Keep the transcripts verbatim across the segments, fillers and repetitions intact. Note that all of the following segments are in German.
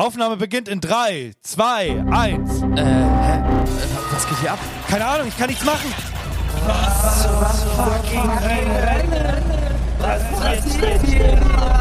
Aufnahme beginnt in drei, zwei, eins. Äh, hä? Was geht hier ab? Keine Ahnung, ich kann nichts machen. Was zum fucking Rennen? Was passiert hier?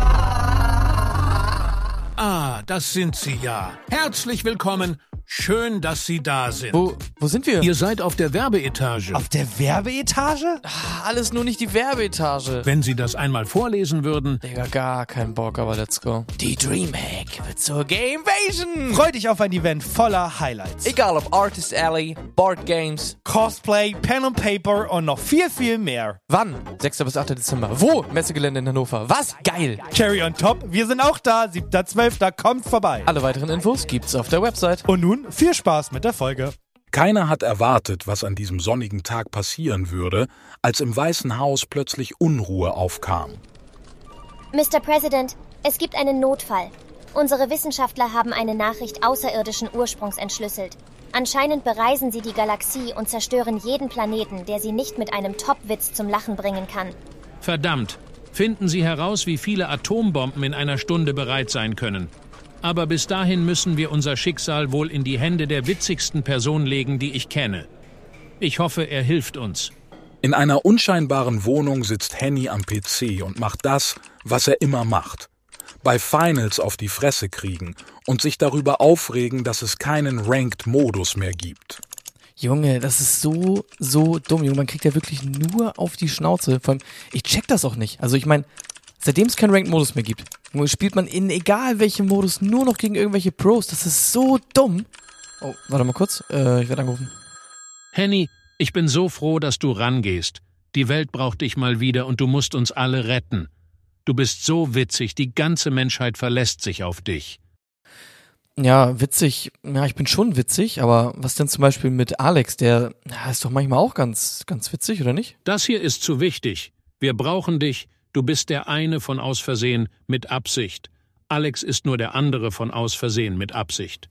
Ah, das sind Sie ja. Herzlich willkommen. Schön, dass Sie da sind. Wo, wo sind wir? Ihr seid auf der Werbeetage. Auf der Werbeetage? Ah, alles nur nicht die Werbeetage. Wenn Sie das einmal vorlesen würden. Digga, gar kein Bock, aber let's go. Die Dreamhack wird zur Gamevasion. Freu dich auf ein Event voller Highlights. Egal ob Artist Alley, Board Games, Cosplay, Pen and Paper und noch viel, viel mehr. Wann? sechster bis achter Dezember. Wo? Messegelände in Hannover. Was? Geil. Cherry on top, wir sind auch da. siebter zwölfter kommt vorbei. Alle weiteren Infos gibt's auf der Website. Und nun viel Spaß mit der Folge. Keiner hat erwartet, was an diesem sonnigen Tag passieren würde, als im Weißen Haus plötzlich Unruhe aufkam. Mister President, es gibt einen Notfall. Unsere Wissenschaftler haben eine Nachricht außerirdischen Ursprungs entschlüsselt. Anscheinend bereisen sie die Galaxie und zerstören jeden Planeten, der sie nicht mit einem Top-Witz zum Lachen bringen kann. Verdammt. Finden Sie heraus, wie viele Atombomben in einer Stunde bereit sein können. Aber bis dahin müssen wir unser Schicksal wohl in die Hände der witzigsten Person legen, die ich kenne. Ich hoffe, er hilft uns. In einer unscheinbaren Wohnung sitzt Henny am P C und macht das, was er immer macht. Bei Finals auf die Fresse kriegen und sich darüber aufregen, dass es keinen Ranked-Modus mehr gibt. Junge, das ist so, so dumm. Junge, man kriegt ja wirklich nur auf die Schnauze. Vor allem, ich check das auch nicht. Also ich meine, seitdem es keinen Ranked-Modus mehr gibt, spielt man in egal welchem Modus nur noch gegen irgendwelche Pros. Das ist so dumm. Oh, warte mal kurz. Äh, ich werde angerufen. Henny, ich bin so froh, dass du rangehst. Die Welt braucht dich mal wieder und du musst uns alle retten. Du bist so witzig, die ganze Menschheit verlässt sich auf dich. Ja, witzig. Ja, ich bin schon witzig, aber was denn zum Beispiel mit Alex? Der ja, ist doch manchmal auch ganz, ganz witzig, oder nicht? Das hier ist zu wichtig. Wir brauchen dich. Du bist der eine von aus Versehen mit Absicht. Alex ist nur der andere von aus Versehen mit Absicht.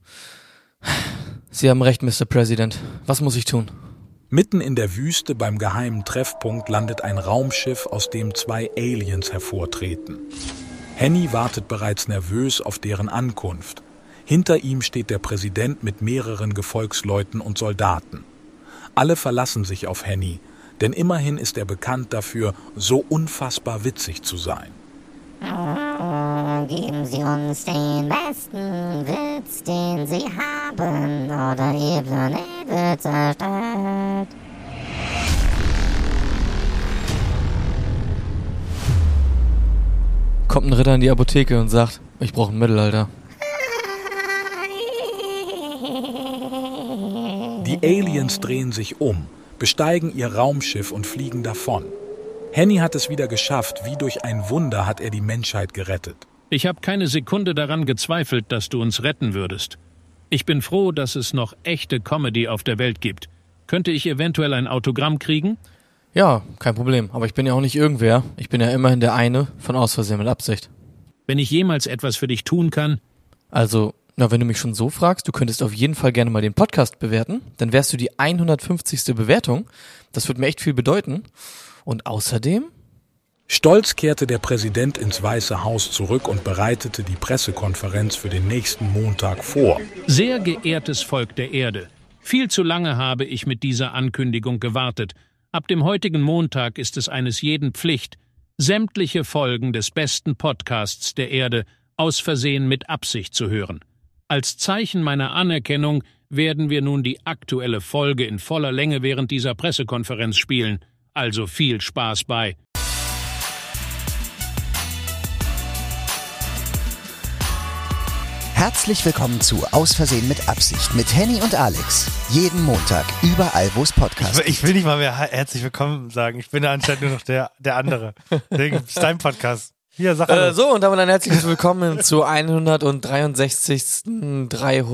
Sie haben recht, Mister President. Was muss ich tun? Mitten in der Wüste beim geheimen Treffpunkt landet ein Raumschiff, aus dem zwei Aliens hervortreten. Henny wartet bereits nervös auf deren Ankunft. Hinter ihm steht der Präsident mit mehreren Gefolgsleuten und Soldaten. Alle verlassen sich auf Henny. Denn immerhin ist er bekannt dafür, so unfassbar witzig zu sein. Oh, geben Sie uns den besten Witz, den Sie haben, oder Ihr Planet wird zerstört. Kommt ein Ritter in die Apotheke und sagt, ich brauche ein Mittel, Alter. Die Aliens drehen sich um, besteigen ihr Raumschiff und fliegen davon. Henny hat es wieder geschafft, wie durch ein Wunder hat er die Menschheit gerettet. Ich habe keine Sekunde daran gezweifelt, dass du uns retten würdest. Ich bin froh, dass es noch echte Comedy auf der Welt gibt. Könnte ich eventuell ein Autogramm kriegen? Ja, kein Problem. Aber ich bin ja auch nicht irgendwer. Ich bin ja immerhin der eine von aus Versehen mit Absicht. Wenn ich jemals etwas für dich tun kann... Also, na, wenn du mich schon so fragst, du könntest auf jeden Fall gerne mal den Podcast bewerten. Dann wärst du die hundertfünfzigste Bewertung. Das würde mir echt viel bedeuten. Und außerdem... Stolz kehrte der Präsident ins Weiße Haus zurück und bereitete die Pressekonferenz für den nächsten Montag vor. Sehr geehrtes Volk der Erde, viel zu lange habe ich mit dieser Ankündigung gewartet. Ab dem heutigen Montag ist es eines jeden Pflicht, sämtliche Folgen des besten Podcasts der Erde aus Versehen mit Absicht zu hören. Als Zeichen meiner Anerkennung werden wir nun die aktuelle Folge in voller Länge während dieser Pressekonferenz spielen. Also viel Spaß bei. Herzlich willkommen zu Aus Versehen mit Absicht mit Henny und Alex. Jeden Montag, überall wo es Podcasts gibt. Ich will nicht mal mehr herzlich willkommen sagen. Ich bin ja anscheinend nur noch der, der andere. Das ist dein Podcast. Hier, sag äh, So, und damit ein herzliches Willkommen zur hundertdreiundsechzigsten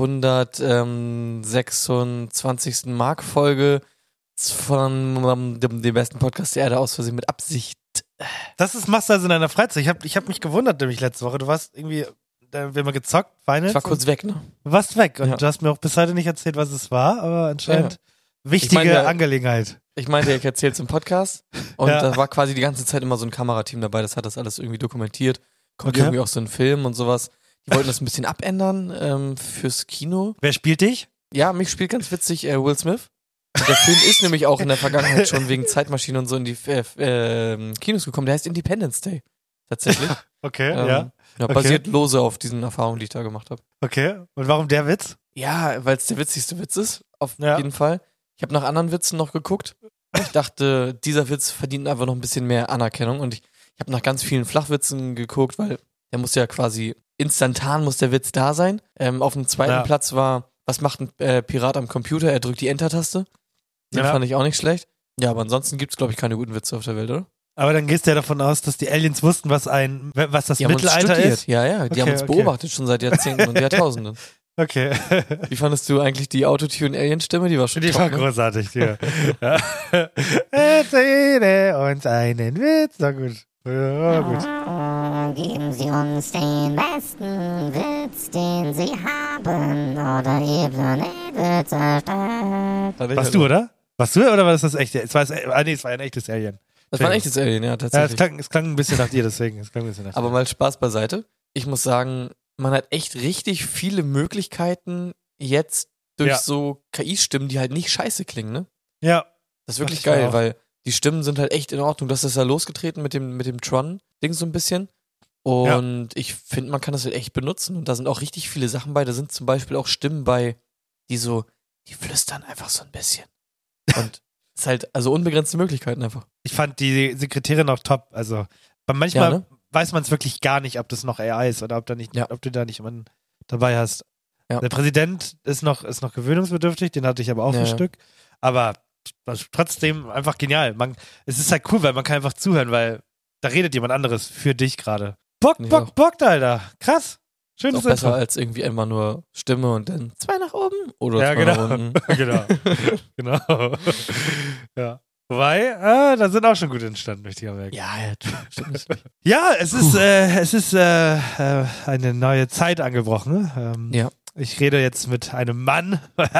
dreihundertsechsundzwanzigsten Mark-Folge von um, dem, dem besten Podcast der Erde aus Versehen mit Absicht. Das ist, machst du also in deiner Freizeit. Ich habe ich hab mich gewundert, nämlich letzte Woche. Du warst irgendwie, da wir haben gezockt, Finals. Ich war kurz weg, ne? Du warst weg und ja. du hast mir auch bis heute nicht erzählt, was es war, aber anscheinend ja. wichtige ich meine, Angelegenheit. Ich meinte, ich erzähl's im Podcast und ja. da war quasi die ganze Zeit immer so ein Kamerateam dabei, das hat das alles irgendwie dokumentiert. Kommt Okay. irgendwie auch so ein Film und sowas. Die wollten das ein bisschen abändern ähm, fürs Kino. Wer spielt dich? Ja, mich spielt ganz witzig äh, Will Smith. Und der Film ist nämlich auch in der Vergangenheit schon wegen Zeitmaschinen und so in die äh, äh, Kinos gekommen. Der heißt Independence Day. Tatsächlich. Okay, ähm, ja. ja. Basiert okay. lose auf diesen Erfahrungen, die ich da gemacht habe. Okay, und warum der Witz? Ja, weil es der witzigste Witz ist, auf ja. jeden Fall. Ich habe nach anderen Witzen noch geguckt. Ich dachte, dieser Witz verdient einfach noch ein bisschen mehr Anerkennung. Und ich, ich habe nach ganz vielen Flachwitzen geguckt, weil der muss ja quasi instantan muss der Witz da sein. Ähm, auf dem zweiten ja. Platz war, was macht ein äh, Pirat am Computer? Er drückt die Enter-Taste. Den ja. fand ich auch nicht schlecht. Ja, aber ansonsten gibt's, glaube ich, keine guten Witze auf der Welt, oder? Aber dann gehst du ja davon aus, dass die Aliens wussten, was ein, was das die Mittelalter ist. Ja, ja, die okay, haben uns okay. beobachtet schon seit Jahrzehnten und Jahrtausenden. Okay. Wie fandest du eigentlich die Autotune-Alien-Stimme? Die war schon Die top, war ne? großartig, die. Ja. Erzähle uns einen Witz. Na gut. Ja, gut. Oh, geben Sie uns den besten Witz, den Sie haben, oder Ihr Planet wird zerstört. Warst du, oder? Warst du, oder war das das echte? Es war, ah, nee, es war ein echtes Alien. Das war ein echtes Alien, ja, tatsächlich. Ja, es klang, es klang ein bisschen nach dir, deswegen. Es klang ein bisschen nach Aber dir. mal Spaß beiseite. Ich muss sagen, man hat echt richtig viele Möglichkeiten jetzt durch ja. so K I-Stimmen, die halt nicht scheiße klingen, ne? Ja. Das ist wirklich das geil, auch. weil die Stimmen sind halt echt in Ordnung. Das ist ja losgetreten mit dem, mit dem Tron-Ding so ein bisschen. Und ja. ich finde, man kann das halt echt benutzen. Und da sind auch richtig viele Sachen bei. Da sind zum Beispiel auch Stimmen bei, die so, die flüstern einfach so ein bisschen. Und es ist halt, also unbegrenzte Möglichkeiten einfach. Ich fand die Sekretärin auch top. Also, manchmal ja, ne? weiß man es wirklich gar nicht, ob das noch A I ist oder ob, da nicht, ja. ob du da nicht jemanden dabei hast. Ja. Der Präsident ist noch, ist noch gewöhnungsbedürftig, den hatte ich aber auch ja, ein ja. Stück. Aber trotzdem einfach genial. Man, es ist halt cool, weil man kann einfach zuhören, weil da redet jemand anderes für dich gerade. Bock, ich Bock, auch. Bock, Alter. Krass. Schönes Ist auch besser Intro. als irgendwie immer nur Stimme und dann zwei nach oben oder ja, zwei genau. nach unten. genau. genau. ja. Wobei, äh, da sind auch schon gut entstanden, möchte ich auch merken. Ja, ja, stimmt. ja, es ist, äh, es ist äh, äh, eine neue Zeit angebrochen. Ähm, ja. Ich rede jetzt mit einem Mann. jetzt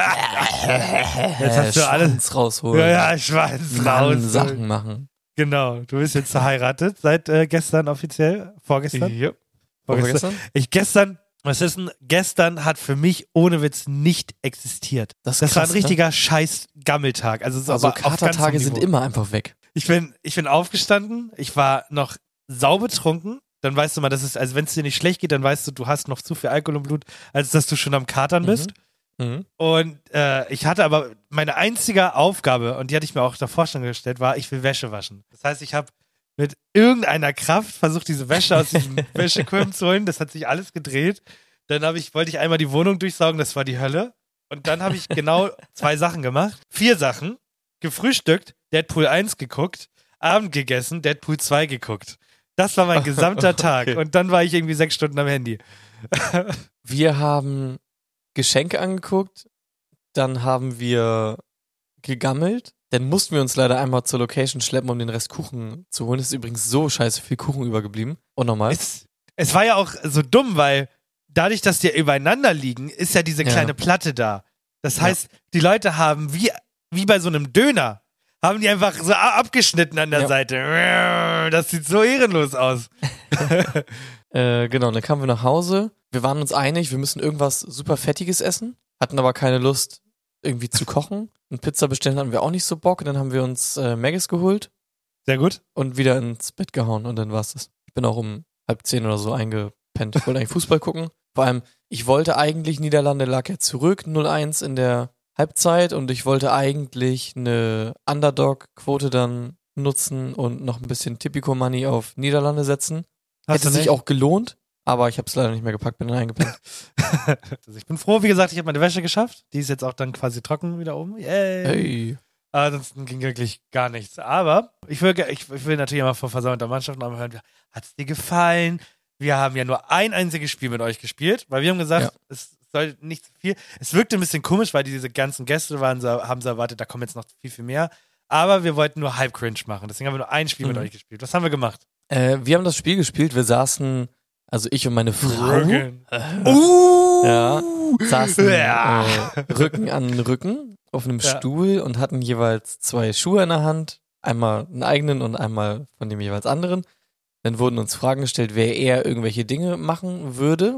hast du Schwanz alles rausholen. Ja, ja, Schwanz Mann, raus. Sachen machen. Genau, du bist jetzt verheiratet seit äh, gestern offiziell. Vorgestern? Ja. Vorgestern. Vorgestern? Ich gestern, was ist denn? Gestern hat für mich ohne Witz nicht existiert. Das, das krass, war ein richtiger ne? scheiß Gammeltag. Also, so also aber auf Katertage ganzem sind Niveau. immer einfach weg. Ich bin, ich bin aufgestanden, ich war noch saubetrunken. Dann weißt du mal, das ist, also wenn es dir nicht schlecht geht, dann weißt du, du hast noch zu viel Alkohol im Blut, als dass du schon am Katern bist. Mhm. Mhm. Und äh, ich hatte aber meine einzige Aufgabe, und die hatte ich mir auch davor schon gestellt, war, ich will Wäsche waschen. Das heißt, ich habe mit irgendeiner Kraft versucht, diese Wäsche aus diesem Wäschequirm zu holen. Das hat sich alles gedreht. Dann habe ich, wollte ich einmal die Wohnung durchsaugen, das war die Hölle. Und dann habe ich genau zwei Sachen gemacht. Vier Sachen. Gefrühstückt, Deadpool eins geguckt, Abend gegessen, Deadpool zwei geguckt. Das war mein gesamter Tag. Okay. Und dann war ich irgendwie sechs Stunden am Handy. Wir haben Geschenke angeguckt, dann haben wir gegammelt, dann mussten wir uns leider einmal zur Location schleppen, um den Rest Kuchen zu holen. Es ist übrigens so scheiße viel Kuchen übergeblieben. Und nochmal. Es, es war ja auch so dumm, weil dadurch, dass die übereinander liegen, ist ja diese kleine Ja. Platte da. Das heißt, ja. die Leute haben wie, wie bei so einem Döner, haben die einfach so abgeschnitten an der Ja. Seite. Das sieht so ehrenlos aus. äh, genau, dann kamen wir nach Hause. Wir waren uns einig, wir müssen irgendwas super Fettiges essen, hatten aber keine Lust, irgendwie zu kochen. Und Pizza bestellen hatten wir auch nicht so Bock. Und dann haben wir uns äh, Maggis geholt Sehr gut. und wieder ins Bett gehauen. Und dann war's das. Ich bin auch um halb zehn oder so eingepennt. Ich wollte eigentlich Fußball gucken. Vor allem, ich wollte eigentlich, Niederlande lag ja zurück, null eins in der Halbzeit. Und ich wollte eigentlich eine Underdog-Quote dann nutzen und noch ein bisschen Tipico-Money auf Niederlande setzen. Hast Hätte du sich nicht? auch gelohnt, aber ich habe es leider nicht mehr gepackt, bin dann eingepennt. Also ich bin froh, wie gesagt, ich habe meine Wäsche geschafft. Die ist jetzt auch dann quasi trocken wieder oben. Yay. Hey. Ansonsten ging wirklich gar nichts. Aber ich will, ich, ich will natürlich immer vor versammelter Mannschaft noch mal hören, hat es dir gefallen? Wir haben ja nur ein einziges Spiel mit euch gespielt, weil wir haben gesagt, Ja. es soll nicht zu viel. Es wirkte ein bisschen komisch, weil diese ganzen Gäste waren, so, haben so erwartet, da kommen jetzt noch viel, viel mehr. Aber wir wollten nur halb cringe machen. Deswegen haben wir nur ein Spiel Mhm. mit euch gespielt. Was haben wir gemacht? Äh, wir haben das Spiel gespielt, wir saßen, also ich und meine Frau, Rücken. Uh! ja, saßen Ja. Äh, Rücken an Rücken auf einem Ja. Stuhl und hatten jeweils zwei Schuhe in der Hand, einmal einen eigenen und einmal von dem jeweils anderen. Dann wurden uns Fragen gestellt, wer eher irgendwelche Dinge machen würde.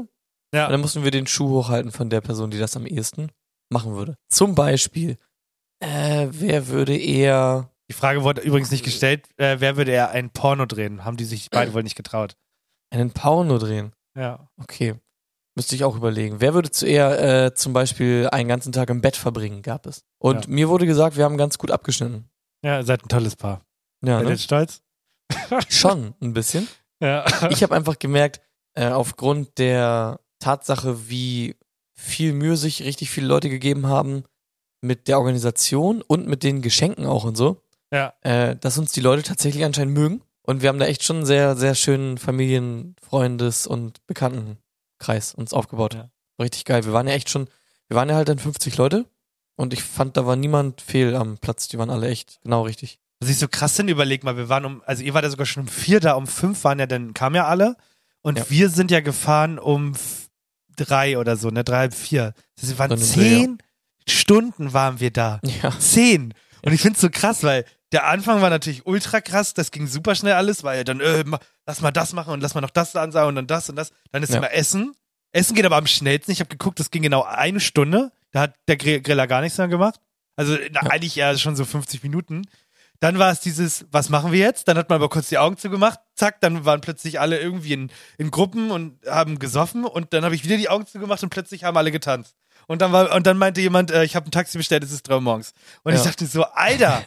Ja. Und dann mussten wir den Schuh hochhalten von der Person, die das am ehesten machen würde. Zum Beispiel, äh, wer würde eher... Die Frage wurde übrigens nicht gestellt, äh, wer würde eher ein Porno drehen? Haben die sich beide wohl nicht getraut. Einen Porno drehen? Ja. Okay. Müsste ich auch überlegen. Wer würde zu eher äh, zum Beispiel einen ganzen Tag im Bett verbringen, gab es. Und Ja. mir wurde gesagt, wir haben ganz gut abgeschnitten. Ja, ihr seid ein tolles Paar. Ja, Seid ihr ne? jetzt stolz? Schon ein bisschen. Ja. Ich habe einfach gemerkt, äh, aufgrund der Tatsache, wie viel Mühe sich richtig viele Leute gegeben haben mit der Organisation und mit den Geschenken auch und so, Ja. äh, dass uns die Leute tatsächlich anscheinend mögen. Und wir haben da echt schon einen sehr, sehr schönen Familien-, Freundes- und Bekanntenkreis uns aufgebaut. Ja. Richtig geil. Wir waren ja echt schon, wir waren ja halt dann fünfzig Leute und ich fand, da war niemand fehl am Platz. Die waren alle echt genau richtig. Was ich so krass finde, überleg mal, wir waren um, also ihr wart ja sogar schon um vier da, um fünf waren ja dann, kamen ja alle und Ja. wir sind ja gefahren um f- drei oder so, ne, drei, halb vier. Das heißt, wir waren So zehn Stunden waren wir da. Ja. Zehn. Und ich find's so krass, weil der Anfang war natürlich ultra krass, das ging super schnell alles, weil dann, äh, ma- lass mal das machen und lass mal noch das ansagen und dann das und das. Dann ist Ja. immer Essen. Essen geht aber am schnellsten. Ich habe geguckt, das ging genau eine Stunde. Da hat der Gr- Griller gar nichts mehr gemacht. Also na, eigentlich eher schon so fünfzig Minuten. Dann war es dieses, was machen wir jetzt? Dann hat man aber kurz die Augen zugemacht. Zack, dann waren plötzlich alle irgendwie in, in Gruppen und haben gesoffen. Und dann habe ich wieder die Augen zugemacht und plötzlich haben alle getanzt. Und dann war, und dann meinte jemand, äh, ich habe ein Taxi bestellt, es ist drei Uhr morgens. Und Ja. ich dachte so, Alter.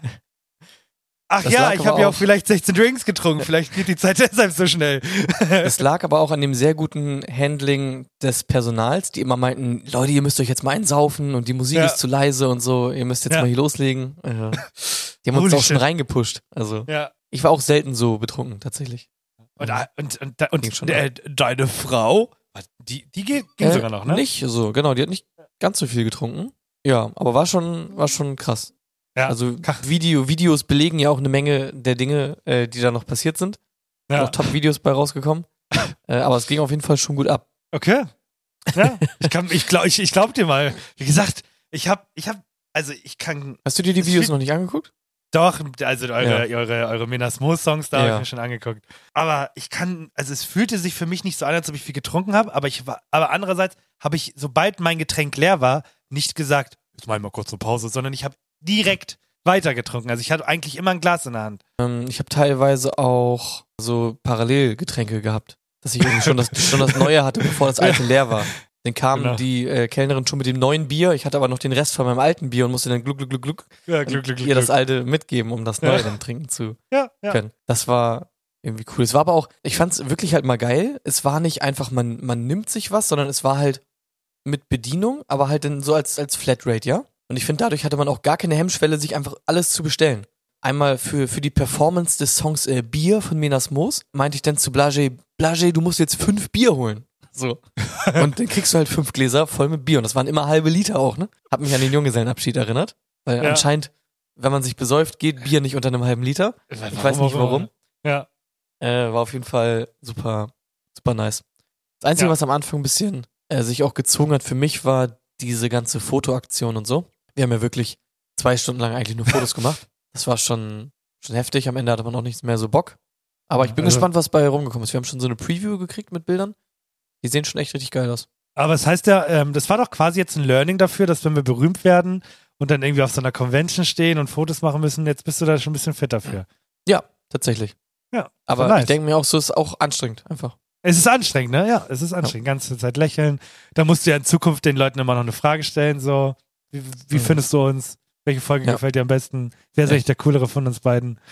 Ach Das ja, lag ich aber habe ja auch auch- vielleicht sechzehn Drinks getrunken. Vielleicht geht die Zeit deshalb so schnell. Es lag aber auch an dem sehr guten Handling des Personals, die immer meinten, Leute, ihr müsst euch jetzt mal einsaufen und die Musik Ja. ist zu leise und so, ihr müsst jetzt Ja. mal hier loslegen. Äh, Die haben uns Holy auch schon shit. reingepusht. Also Ja. ich war auch selten so betrunken, tatsächlich. Und, und, und, Ging und, schon äh, deine Frau, was, die, die ging, ging Äh, sogar noch, ne? Nicht so, genau, die hat nicht ganz so viel getrunken. Ja, aber war schon, war schon krass. Ja. Also Video, Videos belegen ja auch eine Menge der Dinge, äh, die da noch passiert sind. Ja. Noch Top-Videos bei rausgekommen. äh, aber es ging auf jeden Fall schon gut ab. Okay. Ja, ich kann, ich glaube, ich, ich glaub dir mal. Wie gesagt, ich hab, ich hab, also ich kann, Hast du dir die Es Videos fühlt- noch nicht angeguckt? doch, also eure, Ja. eure, eure Minas Mo-Songs, da habe Ja. ich mir schon angeguckt. Aber ich kann, also es fühlte sich für mich nicht so an, als ob ich viel getrunken habe, aber ich war, aber andererseits habe ich, sobald mein Getränk leer war, nicht gesagt, jetzt mach ich mal kurz eine Pause, sondern ich habe direkt weiter getrunken. Also ich hatte eigentlich immer ein Glas in der Hand. Ähm, ich habe teilweise auch so Parallelgetränke gehabt, dass ich irgendwie schon das, schon das Neue hatte, bevor das alte leer war. Dann kam Genau. die äh, Kellnerin schon mit dem neuen Bier. Ich hatte aber noch den Rest von meinem alten Bier und musste dann gluck, gluck, gluck, gluck Ja, und ihr das alte mitgeben, um das Neue Ja. dann trinken zu Ja, ja. können. Das war irgendwie cool. Es war aber auch, ich fand es wirklich halt mal geil. Es war nicht einfach, man, man nimmt sich was, sondern es war halt mit Bedienung, aber halt dann so als, als Flatrate, ja? Und ich finde, dadurch hatte man auch gar keine Hemmschwelle, sich einfach alles zu bestellen. Einmal für, für die Performance des Songs äh, Bier von Minas Moos meinte ich dann zu Blage, Blage, du musst jetzt fünf Bier holen. So. Und dann kriegst du halt fünf Gläser voll mit Bier. Und das waren immer halbe Liter auch, ne? Hat mich an den Junggesellenabschied erinnert. Weil Ja. anscheinend, wenn man sich besäuft, geht Bier nicht unter einem halben Liter. Ich weiß nicht warum. Ja. Äh, war auf jeden Fall super, super nice. Das Einzige, Ja. was am Anfang ein bisschen äh, sich auch gezogen hat für mich, war diese ganze Fotoaktion und so. Wir haben ja wirklich zwei Stunden lang eigentlich nur Fotos gemacht. Das war schon, schon heftig. Am Ende hatte man auch nichts mehr so Bock. Aber ich bin Also- gespannt, was bei rumgekommen ist. Wir haben schon so eine Preview gekriegt mit Bildern. Die sehen schon echt richtig geil aus. Aber es heißt ja, ähm, das war doch quasi jetzt ein Learning dafür, dass wenn wir berühmt werden und dann irgendwie auf so einer Convention stehen und Fotos machen müssen, jetzt bist du da schon ein bisschen fit dafür. Ja, tatsächlich. Ja, Aber nice. ich denke mir auch so, ist auch anstrengend einfach. Es ist anstrengend, ne? Ja, es ist anstrengend. Ganze Zeit lächeln. Da musst du ja in Zukunft den Leuten immer noch eine Frage stellen, so, wie, wie Mhm. findest du uns? Welche Folge Ja. gefällt dir am besten? Wer ist Ja. eigentlich der coolere von uns beiden?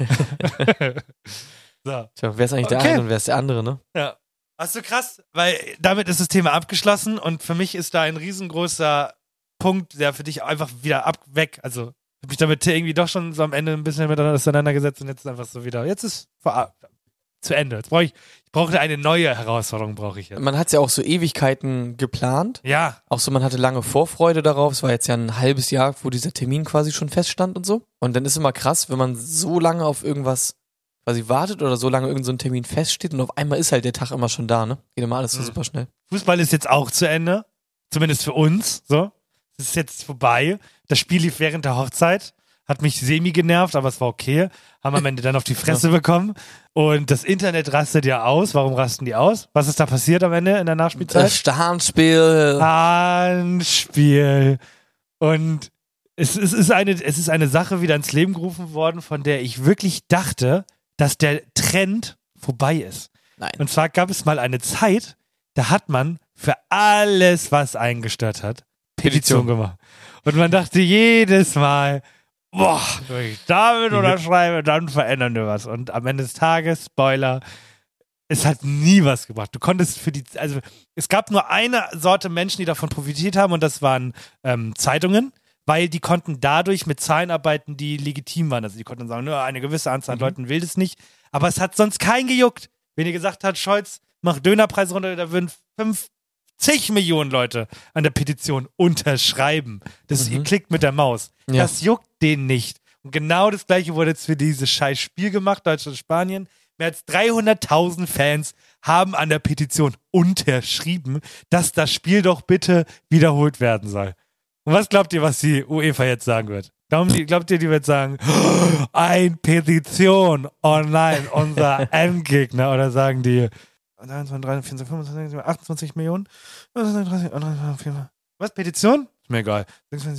So. Tja, wer ist eigentlich der Okay. eine und wer ist der andere, ne? Ja. Ach so, krass, weil damit ist das Thema abgeschlossen und für mich ist da ein riesengroßer Punkt, der für dich einfach wieder ab weg. Also, ich habe mich damit irgendwie doch schon so am Ende ein bisschen miteinander auseinandergesetzt und jetzt ist einfach so wieder. Jetzt ist vor, zu Ende. Jetzt brauche ich, ich brauche eine neue Herausforderung, brauche ich jetzt. Man hat es ja auch so Ewigkeiten geplant. Ja, Auch so, man hatte lange Vorfreude darauf. Es war jetzt ja ein halbes Jahr, wo dieser Termin quasi schon feststand und so. Und dann ist immer krass, wenn man so lange auf irgendwas quasi wartet oder so lange irgend so ein Termin feststeht und auf einmal ist halt der Tag immer schon da, ne? Geht immer alles so Mhm. super schnell. Fußball ist jetzt auch zu Ende. Zumindest für uns. So. Es ist jetzt vorbei. Das Spiel lief während der Hochzeit. Hat mich semi genervt, aber es war okay. Haben am Ende dann auf die Fresse bekommen. Und das Internet rastet ja aus. Warum rasten die aus? Was ist da passiert am Ende in der Nachspielzeit? Das Handspiel. Handspiel. Und es, es, ist eine, es ist eine Sache wieder ins Leben gerufen worden, von der ich wirklich dachte, dass der Trend vorbei ist. Nein. Und zwar gab es mal eine Zeit, da hat man für alles, was einen gestört hat, Petition, Petition gemacht. Und man dachte jedes Mal, boah, wenn ich damit unterschreibe, dann verändern wir was. Und am Ende des Tages, Spoiler, es hat nie was gebracht. Du konntest für die, also es gab nur eine Sorte Menschen, die davon profitiert haben, und das waren ähm, Zeitungen, weil die konnten dadurch mit Zahlen arbeiten, die legitim waren. Also die konnten sagen, nur eine gewisse Anzahl an mhm. Leuten will das nicht. Aber es hat sonst keinen gejuckt. Wenn ihr gesagt habt, Scholz macht Dönerpreise runter, da würden fünfzig Millionen Leute an der Petition unterschreiben. Das, mhm. Ihr klickt mit der Maus. Ja. Das juckt denen nicht. Und genau das Gleiche wurde jetzt für dieses scheiß Spiel gemacht, Deutschland, Spanien. Mehr als dreihunderttausend Fans haben an der Petition unterschrieben, dass das Spiel doch bitte wiederholt werden soll. Und was glaubt ihr, was die UEFA jetzt sagen wird? Glaubt ihr, glaubt ihr die wird sagen, oh, ein Petition online, unser Endgegner? Oder sagen die dreiundzwanzig, dreiundzwanzig, fünfundzwanzig, achtundzwanzig Millionen? Was, Petition? Ist mir egal.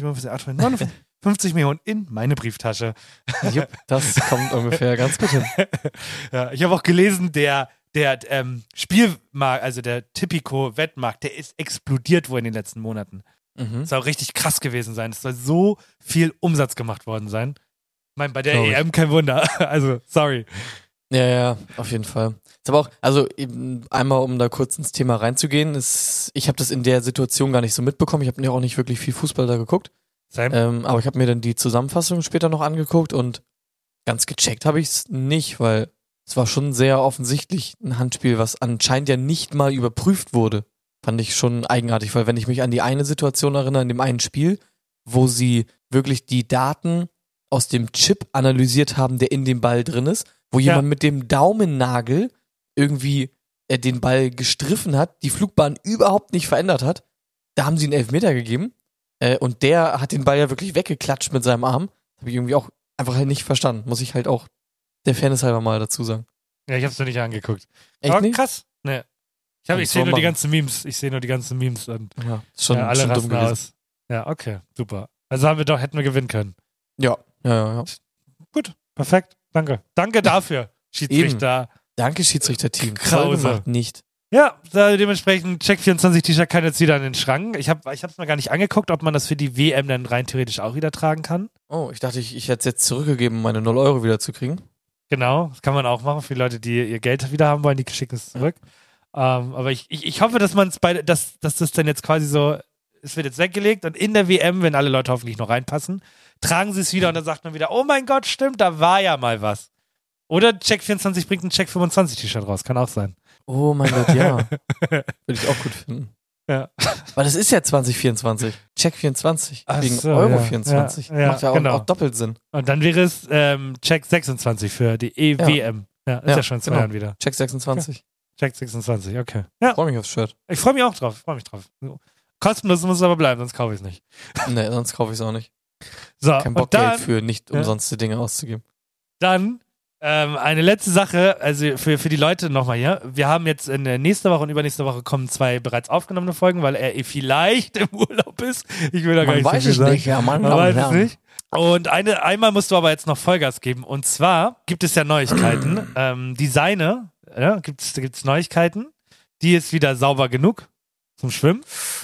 fünfzig Millionen in meine Brieftasche. Jupp, das kommt ungefähr ganz gut hin. Ja, ich habe auch gelesen, der, der ähm, Spielmarkt, also der Tipico-Wettmarkt, der ist explodiert wohl in den letzten Monaten. Mhm. Das soll richtig krass gewesen sein. Es soll so viel Umsatz gemacht worden sein. Ich meine, bei der Glaube E M ich. Kein Wunder. Also, sorry. Ja, ja, auf jeden Fall. Ist aber auch, also eben einmal, um da kurz ins Thema reinzugehen, ist, ich habe das in der Situation gar nicht so mitbekommen. Ich habe ja auch nicht wirklich viel Fußball da geguckt. Ähm, aber ich habe mir dann die Zusammenfassung später noch angeguckt und ganz gecheckt habe ich es nicht, weil es war schon sehr offensichtlich ein Handspiel, was anscheinend ja nicht mal überprüft wurde. Fand ich schon eigenartig, weil wenn ich mich an die eine Situation erinnere, in dem einen Spiel, wo sie wirklich die Daten aus dem Chip analysiert haben, der in dem Ball drin ist, wo ja. jemand mit dem Daumennagel irgendwie äh, den Ball gestriffen hat, die Flugbahn überhaupt nicht verändert hat, da haben sie einen Elfmeter gegeben. Äh, und der hat den Ball ja wirklich weggeklatscht mit seinem Arm. Habe ich irgendwie auch einfach halt nicht verstanden. Muss ich halt auch der Fairness halber mal dazu sagen. Ja, ich hab's noch nicht angeguckt. Echt Aber nicht? Krass. Nee. Ich, hab, ich sehe nur die ganzen Memes. Ich sehe nur die ganzen Memes und ja, schon, ja, alle schon rasten aus. Ja, okay, super. Also haben wir doch, hätten wir gewinnen können. Ja, ja, ja. ja. Gut, perfekt. Danke. Danke dafür, Schiedsrichter. Eben. Danke, Schiedsrichterteam. Krause. Macht nicht. Ja, da dementsprechend Check vierundzwanzig T-Shirt kann jetzt wieder in den Schrank. Ich habe ich hab's mir gar nicht angeguckt, ob man das für die W M dann rein theoretisch auch wieder tragen kann. Oh, ich dachte, ich, ich hätte es jetzt zurückgegeben, um meine null Euro wieder zu kriegen. Genau, das kann man auch machen für die Leute, die ihr Geld wieder haben wollen, die schicken es zurück. Ähm, aber ich, ich, ich hoffe, dass man es bei, dass, dass das dann jetzt quasi so, es wird jetzt weggelegt und in der W M, wenn alle Leute hoffentlich noch reinpassen, tragen sie es wieder und dann sagt man wieder, oh mein Gott, stimmt, da war ja mal was. Oder Check vierundzwanzig bringt ein Check fünfundzwanzig T-Shirt raus, kann auch sein. Oh mein Gott, ja. Würde ich auch gut finden. Ja. Weil das ist ja zwanzig vierundzwanzig. Check vierundzwanzig. Ach wegen so, Euro ja. vierundzwanzig. Ja, ja, macht ja auch, genau. auch doppelt Sinn. Und dann wäre es ähm, Check sechsundzwanzig für die E W M. Ja, ja ist ja, ja schon in zwei genau. Jahren wieder. Check sechsundzwanzig. Okay. Check sechsundzwanzig, okay. Ja. Ich freue mich aufs Shirt. Ich freue mich auch drauf. Ich freue mich drauf. Kostenlos muss es aber bleiben, sonst kaufe ich es nicht. Nee, sonst kaufe ich es auch nicht. So, Kein Bock, dann, Geld für nicht umsonste Dinge auszugeben. Dann ähm, eine letzte Sache, also für, für die Leute nochmal hier. Wir haben jetzt in der nächste Woche und übernächste Woche kommen zwei bereits aufgenommene Folgen, weil er vielleicht im Urlaub ist. Ich will da gar man nicht weiß so viel es sagen. nicht, ja, man, man weiß es ja. nicht. Und eine, einmal musst du aber jetzt noch Vollgas geben. Und zwar gibt es ja Neuigkeiten. ähm, die Seine, ja, gibt es Neuigkeiten. Die ist wieder sauber genug zum Schwimmen.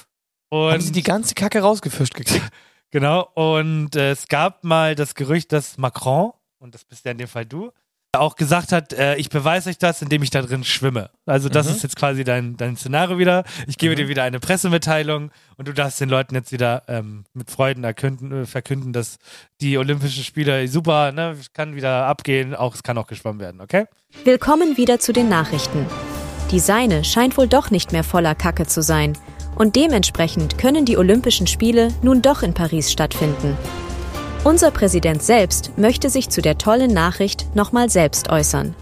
Und haben sie die ganze Kacke rausgefischt gekriegt? Genau. Und äh, es gab mal das Gerücht, dass Macron, und das bist ja in dem Fall du, auch gesagt hat, äh, ich beweise euch das, indem ich da drin schwimme. Also das Mhm. ist jetzt quasi dein, dein Szenario wieder. Ich gebe Mhm. dir wieder eine Pressemitteilung und du darfst den Leuten jetzt wieder ähm, mit Freuden erkünden, äh, verkünden, dass die Olympischen Spiele super, ne, kann wieder abgehen, auch es kann auch geschwommen werden, okay? Willkommen wieder zu den Nachrichten. Die Seine scheint wohl doch nicht mehr voller Kacke zu sein. Und dementsprechend können die Olympischen Spiele nun doch in Paris stattfinden. Unser Präsident selbst möchte sich zu der tollen Nachricht nochmal selbst äußern.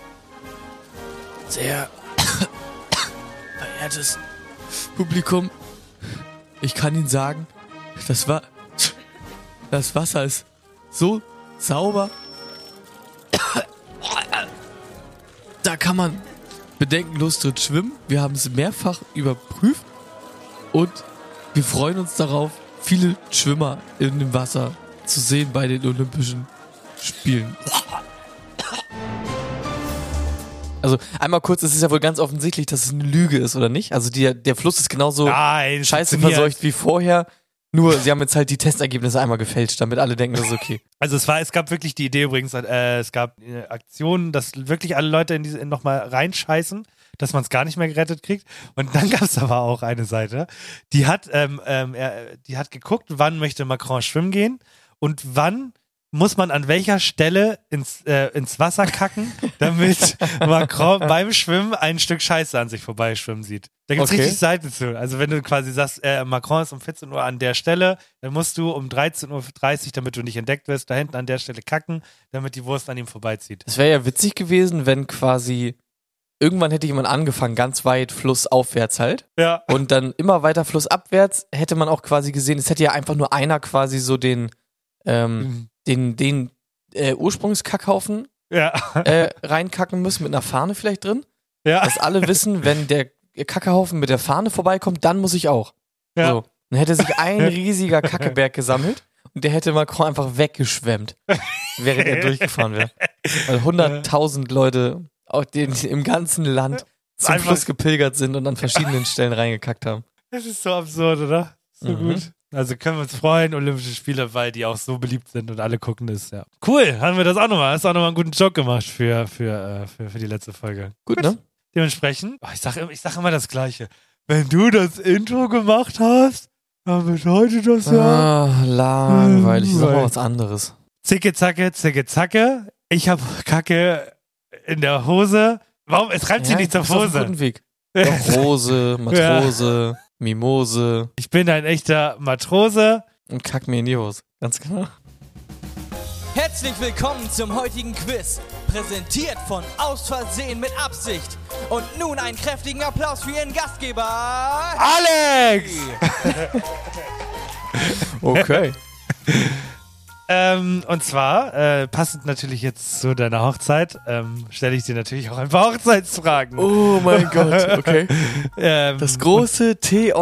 Sehr verehrtes Publikum, ich kann Ihnen sagen, das war das Wasser ist so sauber. Da kann man bedenkenlos drin schwimmen. Wir haben es mehrfach überprüft und wir freuen uns darauf, viele Schwimmer in dem Wasser zu sehen bei den Olympischen Spielen. Also einmal kurz, es ist ja wohl ganz offensichtlich, dass es eine Lüge ist, oder nicht? Also die, der Fluss ist genauso Nein, scheiße funktioniert. verseucht wie vorher. Nur, sie haben jetzt halt die Testergebnisse einmal gefälscht, damit alle denken, das ist okay. Also es war, es gab wirklich die Idee übrigens, äh, es gab äh, Aktionen, dass wirklich alle Leute in diese nochmal reinscheißen, dass man es gar nicht mehr gerettet kriegt. Und dann gab es aber auch eine Seite, die hat, ähm, ähm, er, die hat geguckt, wann möchte Macron schwimmen gehen und wann muss man an welcher Stelle ins, äh, ins Wasser kacken, damit Macron beim Schwimmen ein Stück Scheiße an sich vorbeischwimmen sieht. Da gibt's Okay. richtig Seiten zu. Also wenn du quasi sagst, äh, Macron ist um vierzehn Uhr an der Stelle, dann musst du um dreizehn Uhr dreißig, damit du nicht entdeckt wirst, da hinten an der Stelle kacken, damit die Wurst an ihm vorbeizieht. Es wäre ja witzig gewesen, wenn quasi irgendwann hätte jemand angefangen, ganz weit flussaufwärts halt. Ja. Und dann immer weiter flussabwärts hätte man auch quasi gesehen, es hätte ja einfach nur einer quasi so den, ähm, Mhm. den, den äh, Ursprungskackhaufen Ja. äh, reinkacken müssen, mit einer Fahne vielleicht drin. Ja. Dass alle wissen, wenn der Kackehaufen mit der Fahne vorbeikommt, dann muss ich auch. Ja. So. Dann hätte sich ein riesiger Kackeberg gesammelt und der hätte Macron einfach weggeschwemmt, während er durchgefahren wäre. Weil hunderttausend Leute auch den, im ganzen Land zum Einfach- Fluss gepilgert sind und an verschiedenen Stellen reingekackt haben. Das ist so absurd, oder? So Mhm. gut. Also können wir uns freuen, Olympische Spiele, weil die auch so beliebt sind und alle gucken das, ja. Cool, haben wir das auch nochmal. Hast auch nochmal einen guten Joke gemacht für, für, äh, für, für die letzte Folge. Gut, ne? Dementsprechend, oh, ich sage ich sag immer das Gleiche. Wenn du das Intro gemacht hast, dann bedeutet das ja. Ah, langweilig. Sag mal Langweilig. was anderes. Zicke, zacke, zicke, zacke. Ich hab Kacke in der Hose. Warum? Es reimt sich nicht zur bist auf einem Hose. guten Weg. Doch, Rose, Matrose, Mimose Ich bin ein echter Matrose. und kack mir in die Hose. Ganz genau. Herzlich willkommen zum heutigen Quiz, präsentiert von Aus Versehen mit Absicht. Und nun einen kräftigen Applaus für Ihren Gastgeber, Alex! Okay. Ähm, und zwar, äh, passend natürlich jetzt zu deiner Hochzeit, ähm, stelle ich dir natürlich auch ein paar Hochzeitsfragen. Oh mein Gott, okay. Ähm, Das große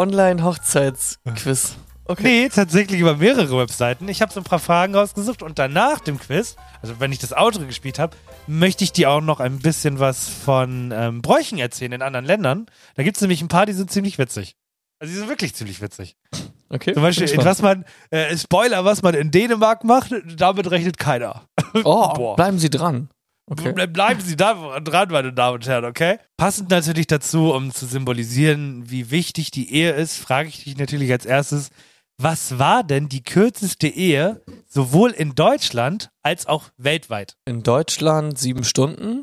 T-Online-Hochzeitsquiz. Okay. Nee, tatsächlich über mehrere Webseiten. Ich habe so ein paar Fragen rausgesucht und danach dem Quiz, also wenn ich das Outro gespielt habe, möchte ich dir auch noch ein bisschen was von ähm, Bräuchen erzählen in anderen Ländern. Da gibt es nämlich ein paar, die sind ziemlich witzig. Also die sind wirklich ziemlich witzig. Okay. Zum Beispiel, bin in was man, äh, Spoiler, was man in Dänemark macht, damit rechnet keiner. Oh, Boah. bleiben Sie dran. Okay. Ble- Bleiben Sie da dran, meine Damen und Herren, okay? Passend natürlich dazu, um zu symbolisieren, wie wichtig die Ehe ist, frage ich dich natürlich als erstes, was war denn die kürzeste Ehe sowohl in Deutschland als auch weltweit? In Deutschland sieben Stunden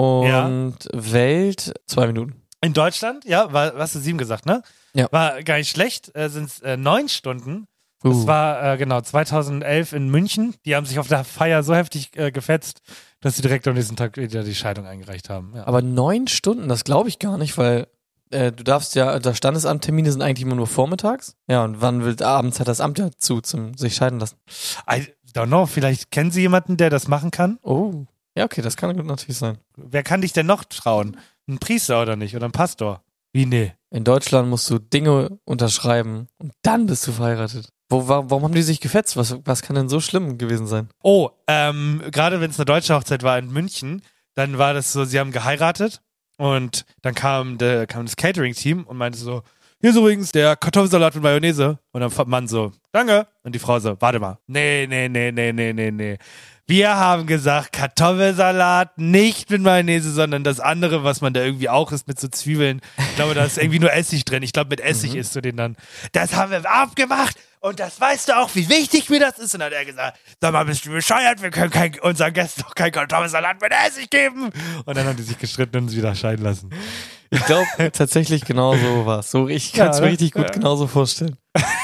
und Welt zwei Minuten. In Deutschland, ja, war, hast du sieben gesagt, ne? Ja. War gar nicht schlecht, äh, sind es äh, neun Stunden. Das Uh. war, äh, genau, zweitausendelf in München. Die haben sich auf der Feier so heftig äh, gefetzt, dass sie direkt am nächsten Tag wieder die Scheidung eingereicht haben. Ja. Aber neun Stunden, das glaube ich gar nicht, weil äh, du darfst ja, das Standesamttermine sind eigentlich immer nur vormittags. Ja, und wann will abends hat das Amt ja zu, zum sich scheiden lassen. I don't know, vielleicht kennen Sie jemanden, der das machen kann? Oh. Ja, okay, das kann natürlich sein. Wer kann dich denn noch trauen? Ein Priester oder nicht? Oder ein Pastor? Wie, nee. In Deutschland musst du Dinge unterschreiben und dann bist du verheiratet. Wo, wa- warum haben die sich gefetzt? Was, was kann denn so schlimm gewesen sein? Oh, ähm, gerade wenn es eine deutsche Hochzeit war in München, dann war das so, sie haben geheiratet und dann kam, der, kam das Catering-Team und meinte so, hier ist übrigens der Kartoffelsalat mit Mayonnaise. Und dann der Mann so, danke. Und die Frau so, warte mal. Nee, nee, nee, nee, nee, nee, nee. Wir haben gesagt, Kartoffelsalat nicht mit Mayonnaise, sondern das andere, was man da irgendwie auch isst mit so Zwiebeln. Ich glaube, da ist irgendwie nur Essig drin. Ich glaube, mit Essig isst du den dann. Das haben wir abgemacht und das weißt du auch, wie wichtig mir das ist. Und dann hat er gesagt, sag mal, bist du bescheuert? Wir können kein, unseren Gästen doch keinen Kartoffelsalat mit Essig geben. Und dann haben die sich gestritten und uns wieder scheiden lassen. Ich glaube tatsächlich genau so war es. So, ich kann es Ja, mir ne? richtig gut Ja. genauso vorstellen.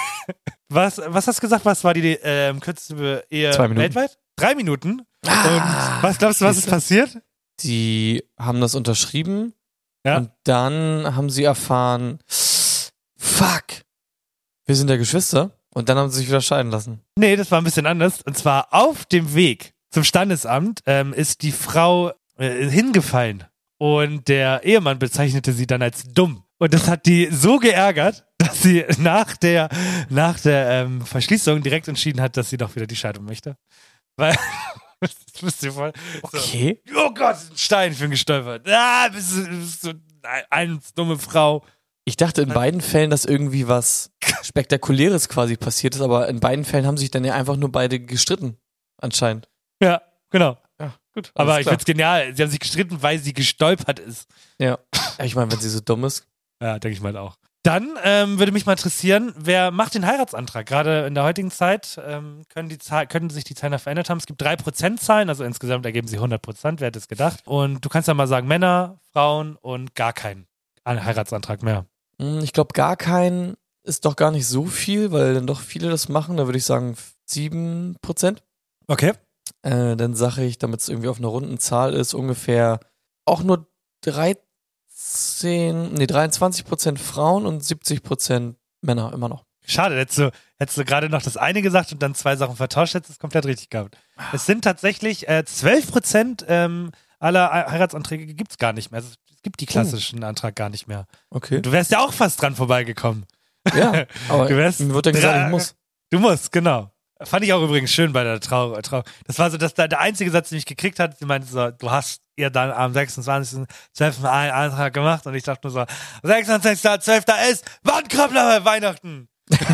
Was, was hast du gesagt? Was war die ähm, kürzeste Ehe Zwei Minuten. weltweit? Drei Minuten. Ah, und was glaubst du, was ist passiert? Die haben das unterschrieben Ja. und dann haben sie erfahren, fuck, wir sind ja Geschwister Und dann haben sie sich wieder scheiden lassen. Nee, das war ein bisschen anders. Und zwar auf dem Weg zum Standesamt ähm, ist die Frau äh, hingefallen. Und der Ehemann bezeichnete sie dann als dumm. Und das hat die so geärgert, dass sie nach der, nach der ähm, Verschließung direkt entschieden hat, dass sie doch wieder die Scheidung möchte. Weil, das wisst ihr voll. Okay. So, oh Gott, ein Stein für ihn gestolpert. Ah, bist du, bist du eine, eine dumme Frau. Ich dachte in beiden Fällen, dass irgendwie was Spektakuläres quasi passiert ist, aber in beiden Fällen haben sich dann ja einfach nur beide gestritten, anscheinend. Ja, genau. Ja, gut. Aber ich find's genial. Sie haben sich gestritten, weil sie gestolpert ist. Ja. Ich meine, wenn sie so dumm ist. Ja, denke ich mal auch. Dann ähm, würde mich mal interessieren, wer macht den Heiratsantrag? Gerade in der heutigen Zeit ähm, können, die Zahl, können sich die Zahlen da verändert haben. Es gibt drei Prozent Zahlen, also insgesamt ergeben sie hundert Prozent. Wer hätte es gedacht? Und du kannst ja mal sagen, Männer, Frauen und gar keinen Heiratsantrag mehr. Ich glaube, gar keinen ist doch gar nicht so viel, weil dann doch viele das machen. Da würde ich sagen sieben Prozent. Okay. Äh, dann sage ich, damit es irgendwie auf einer runden Zahl ist, ungefähr auch nur dreizehn, nee, dreiundzwanzig Prozent Frauen und siebzig Prozent Männer immer noch. Schade, hättest du, hättest du gerade noch das eine gesagt und dann zwei Sachen vertauscht, hättest du es komplett richtig gehabt. Es sind tatsächlich äh, zwölf Prozent ähm, aller Heiratsanträge gibt es gar nicht mehr. Also, es gibt die klassischen oh. Antrag gar nicht mehr. Okay. Du wärst ja auch fast dran vorbeigekommen. Ja, aber du wärst, mir wird ja gesagt, ich muss. Du musst, genau. Fand ich auch übrigens schön bei der Trauer. Trau das war so dass der, der einzige Satz, den ich gekriegt hat. Sie meinte so, du hast ihr dann am sechsundzwanzigsten zwölften einen Antrag gemacht und ich dachte nur so, sechsundzwanzigsten zwölften ist Wandkrabbler bei Weihnachten.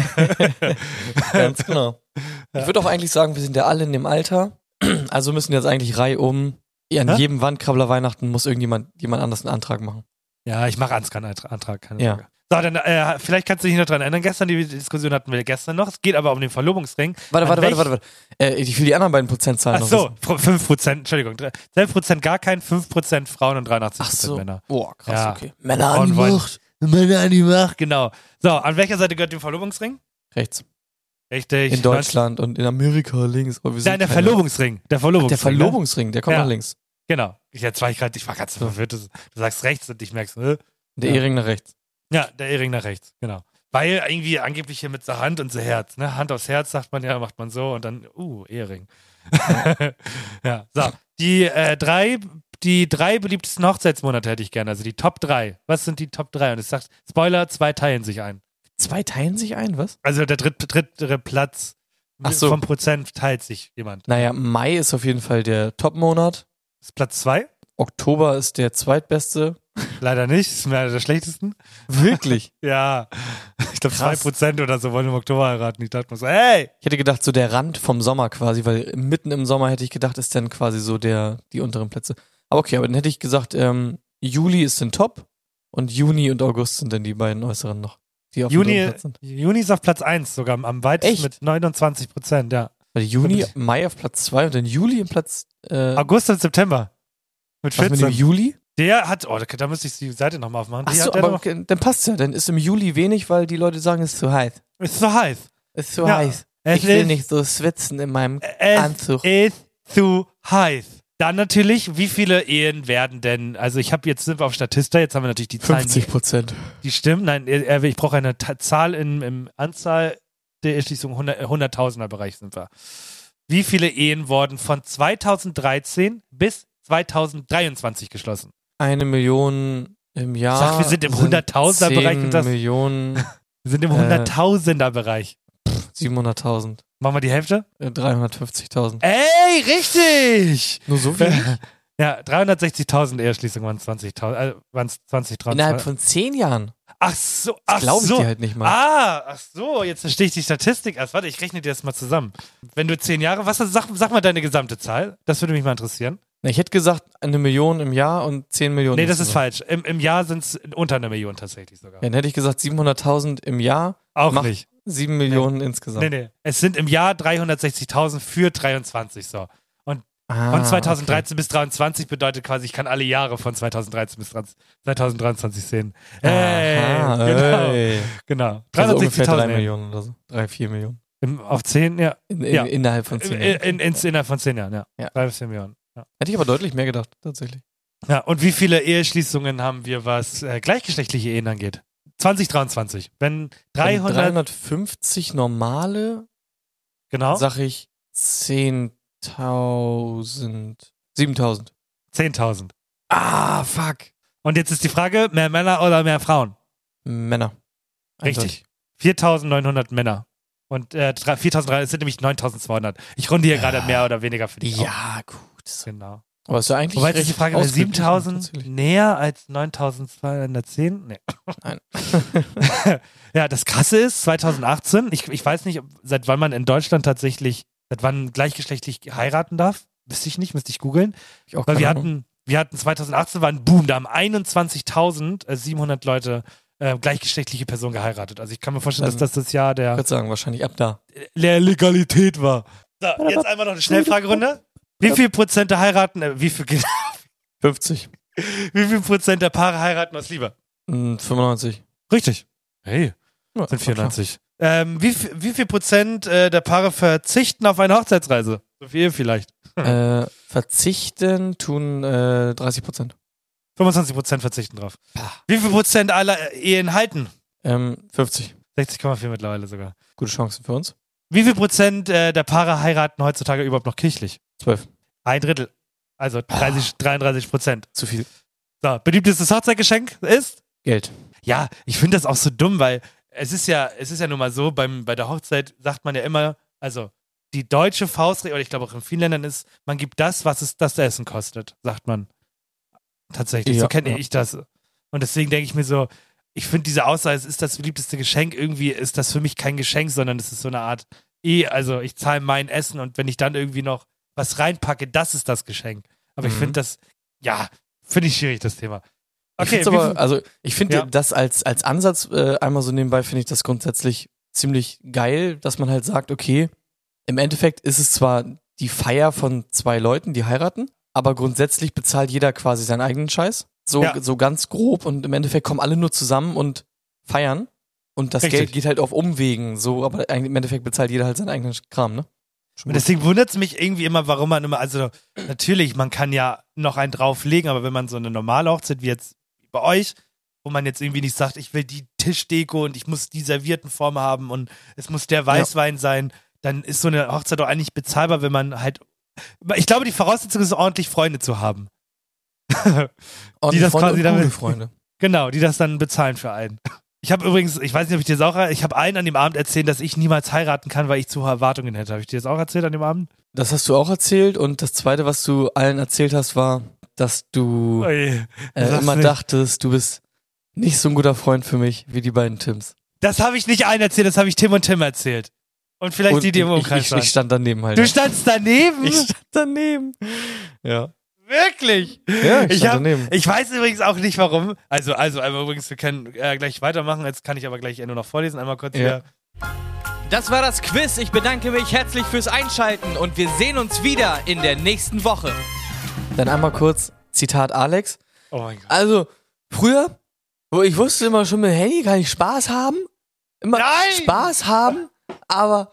Ganz genau. Ja. Ich würde auch eigentlich sagen, wir sind ja alle in dem Alter, also müssen jetzt eigentlich reihum, an ja? jedem Wandkrabbler Weihnachten muss irgendjemand jemand anders einen Antrag machen. Ja, ich mache Ansgar einen Antrag, keine ja. Frage. So, dann, äh, vielleicht kannst du dich noch dran erinnern, gestern, die Diskussion hatten wir gestern noch, es geht aber um den Verlobungsring. Warte, warte, warte, warte, warte. Äh, ich will die anderen beiden Prozentzahlen Ach noch so, wissen. fünf Prozent, Entschuldigung, zwölf Prozent gar kein, fünf Prozent Frauen und dreiundachtzig Prozent Ach so. Männer. Boah, krass, ja. okay. Männer an die Macht. Männer an die Macht, genau. So, an welcher Seite gehört der Verlobungsring? Rechts. Richtig. In Deutschland und in Amerika links. Oh, wir sind Nein, der keine... Verlobungsring. Der Verlobungsring, Ach, der Verlobungsring, der kommt ja. nach links. Genau. Jetzt war ich gerade, ich war ganz verwirrt. Du, du sagst rechts und ich merkst, äh? Der ja. Ehering nach rechts. Ja, der Ehering nach rechts, genau. Weil irgendwie angeblich hier mit der Hand und so Herz, ne? Hand aufs Herz sagt man ja, macht man so und dann, uh, Ehering. Ja, so. Die äh, drei, die drei beliebtesten Hochzeitsmonate hätte ich gerne, also die Top drei. Was sind die Top drei? Und es sagt, Spoiler, zwei teilen sich ein. Zwei teilen sich ein, was? Also der dritte, dritte Platz Ach so. vom Prozent teilt sich jemand. Naja, Mai ist auf jeden Fall der Top-Monat. Ist Platz zwei? Oktober ist der zweitbeste. Leider nicht, ist mir einer der schlechtesten. Wirklich? Ja. Ich glaube, zwei Prozent oder so wollen im Oktober heiraten. Ich dachte mir so, hey! Ich hätte gedacht, so der Rand vom Sommer quasi, weil mitten im Sommer hätte ich gedacht, ist dann quasi so der die unteren Plätze. Aber okay, aber dann hätte ich gesagt, ähm, Juli ist dann Top und Juni und August sind dann die beiden äußeren noch, die auf dem Juni, Platz sind. Juni ist auf Platz eins sogar, am weitesten Echt? mit neunundzwanzig Prozent, ja. Weil Juni, Mai auf Platz zwei und dann Juli im Platz äh, August und September. Mit was mit vierzehn. dem Juli? Der hat, oh, da, da müsste ich die Seite nochmal aufmachen. Ach Die so, hat der aber noch, okay, dann passt's ja. Dann ist im Juli wenig, weil die Leute sagen, es ist zu heiß. ist so heiß. Es ist zu Ja, heiß. es Ich will ist- nicht so schwitzen in meinem Es Anzug. ist zu heiß. Dann natürlich, wie viele Ehen werden denn, also ich habe jetzt sind wir auf Statista, jetzt haben wir natürlich die Zahlen, fünfzig Prozent. die, die stimmen. Nein, äh, ich brauche eine Ta- Zahl im, im Anzahl der Erschließung, hundert, hunderttausender Bereich sind wir. Wie viele Ehen wurden von zweitausenddreizehn bis zweitausenddreiundzwanzig geschlossen? Eine Million im Jahr. Sag, wir sind im sind Hunderttausender-Bereich zehn und das- Millionen, Wir sind im Äh, Hunderttausender-Bereich. siebenhunderttausend, Machen wir die Hälfte? äh, dreihundertfünfzigtausend. Ey, richtig! Nur so viel? Ja, dreihundertsechzigtausend Eheschließungen waren zwanzigtausend, äh, waren zwanzig, Innerhalb dreiundzwanzig. von zehn Jahren? Ach so, Das ach glaube ich so. dir halt nicht mal. Ah, ach so, jetzt verstehe ich die Statistik erst. Warte, ich rechne dir das mal zusammen. Wenn du zehn Jahre, was, sag, sag mal deine gesamte Zahl. Das würde mich mal interessieren. Na, ich hätte gesagt, eine Million im Jahr und zehn Millionen. Nee, das ist insgesamt. falsch. Im, im Jahr sind es unter einer Million tatsächlich sogar. Ja, dann hätte ich gesagt, siebenhunderttausend im Jahr. Auch macht nicht. sieben Millionen insgesamt. Nee, nee. Es sind im Jahr dreihundertsechzigtausend für dreiundzwanzig so. Ah, Von zweitausenddreizehn bis dreiundzwanzig bedeutet quasi, ich kann alle Jahre von zweitausenddreizehn bis zweitausenddreiundzwanzig sehen. Hey, Aha, genau. ey. Genau. Also ungefähr drei dreihundertsechzigtausend Millionen oder so. Drei, vier Millionen. Im, auf zehn, ja. In, in, Ja. Innerhalb von zehn In, Jahren. in, in, innerhalb von zehn Jahren, ja. Ja. Drei bis vier Millionen. Ja. Hätte ich aber deutlich mehr gedacht, tatsächlich. Ja, und wie viele Eheschließungen haben wir, was äh, gleichgeschlechtliche Ehen angeht? zwanzig dreiundzwanzig. Wenn dreihundert... dreihundertfünfzig normale, Genau. sag ich zehntausend. siebentausend. zehntausend. Ah, fuck. Und jetzt ist die Frage, mehr Männer oder mehr Frauen? Männer. Richtig. viertausendneunhundert Männer. Und äh, viertausenddreihundert, es sind nämlich neuntausendzweihundert. Ich runde hier gerade mehr oder weniger für dich auf. Ja, gut. Genau. Aber ist ja eigentlich Wobei jetzt recht ist die Frage, wäre ausgeglichen, siebentausend tatsächlich. näher als neuntausendzweihundertzehn? Nee. Nein. Ja, das Krasse ist, zweitausendachtzehn, ich, ich weiß nicht, ob- seit wann man in Deutschland tatsächlich, seit wann gleichgeschlechtlich heiraten darf. Wüsste ich nicht, müsste ich googeln. Ich auch Weil wir keine Ahnung. hatten, wir hatten zweitausendachtzehn war ein Boom, da haben einundzwanzigtausendsiebenhundert Leute äh, gleichgeschlechtliche Personen geheiratet. Also ich kann mir vorstellen, Also, dass das das Jahr Ich der, würde sagen, wahrscheinlich ab da. der Legalität war. So, jetzt einmal noch eine Schnellfragerunde. Wie viel Prozent der heiraten, äh, wie viel, fünfzig. wie viel Prozent der Paare heiraten aus Liebe? Hm, fünfundneunzig. Richtig. Hey, Ja, sind war vierundneunzig. Ähm, wie, viel- wie viel Prozent äh, der Paare verzichten auf eine Hochzeitsreise? So viel vielleicht. klar. Äh, verzichten tun äh, dreißig Prozent. fünfundzwanzig Prozent verzichten drauf. Wie viel Prozent aller Ehen halten? Ähm, fünfzig. sechzig Komma vier mittlerweile sogar. Gute Chancen für uns. Wie viel Prozent äh, der Paare heiraten heutzutage überhaupt noch kirchlich? zwölf. Ein Drittel. Also dreißig, dreiunddreißig Prozent. Zu viel. So, beliebtestes Hochzeitgeschenk ist? Geld. Ja, ich finde das auch so dumm, weil es ist ja, es ist ja nun mal so, beim, bei der Hochzeit sagt man ja immer, also die deutsche Faustregel, oder ich glaube auch in vielen Ländern ist, man gibt das, was es das Essen kostet, sagt man. Tatsächlich, Ja, so kenne ja. ich das. Und deswegen denke ich mir so, ich finde diese Aussage, es ist das beliebteste Geschenk, irgendwie ist das für mich kein Geschenk, sondern es ist so eine Art, eh, also ich zahle mein Essen und wenn ich dann irgendwie noch was reinpacke, das ist das Geschenk. Aber ich Mhm. finde das, ja, finde ich schwierig, das Thema. Ich Okay, find's wie aber, viel- also ich finde Ja. das als, als Ansatz äh, einmal so nebenbei, finde ich das grundsätzlich ziemlich geil, dass man halt sagt, okay, im Endeffekt ist es zwar die Feier von zwei Leuten, die heiraten, aber grundsätzlich bezahlt jeder quasi seinen eigenen Scheiß. So, Ja. so ganz grob und im Endeffekt kommen alle nur zusammen und feiern. Und das Richtig. Geld geht halt auf Umwegen, so, aber eigentlich im Endeffekt bezahlt jeder halt seinen eigenen Kram, ne? Schon Und gut. deswegen wundert es mich irgendwie immer, warum man immer, also natürlich, man kann ja noch einen drauflegen, aber wenn man so eine normale Hochzeit wie jetzt bei euch, wo man jetzt irgendwie nicht sagt, ich will die Tischdeko und ich muss die Serviettenform haben und es muss der Weißwein sein, dann ist so eine Hochzeit doch eigentlich bezahlbar, wenn man halt, ich glaube, die Voraussetzung ist ordentlich Freunde zu haben. Und die das Freunde quasi und damit- gute Freunde. Genau, die das dann bezahlen für einen. Ich habe übrigens, ich weiß nicht, ob ich dir das auch, ich habe allen an dem Abend erzählt, dass ich niemals heiraten kann, weil ich zu hohe Erwartungen hätte. Habe ich dir das auch erzählt an dem Abend? Das hast du auch erzählt und das zweite, was du allen erzählt hast, war, dass du Oje, äh, sag's immer nicht. dachtest, du bist nicht so ein guter Freund für mich wie die beiden Tims. Das habe ich nicht allen erzählt, das habe ich Tim und Tim erzählt. Und vielleicht Und die, die im ich, Umkreis ich, waren. ich stand daneben halt. Du standst daneben? Ich stand daneben. Ja. Wirklich? Ja, ich Ich, stand hab, daneben. ich weiß übrigens auch nicht warum. Also, also, aber übrigens, wir können äh, gleich weitermachen. Jetzt kann ich aber gleich nur noch vorlesen. Einmal kurz Ja. hier. Das war das Quiz. Ich bedanke mich herzlich fürs Einschalten und wir sehen uns wieder in der nächsten Woche. Dann einmal kurz Zitat Alex. Oh mein Gott. Also, früher, wo ich wusste immer schon, mit Handy kann ich Spaß haben. Immer Nein! Spaß haben, aber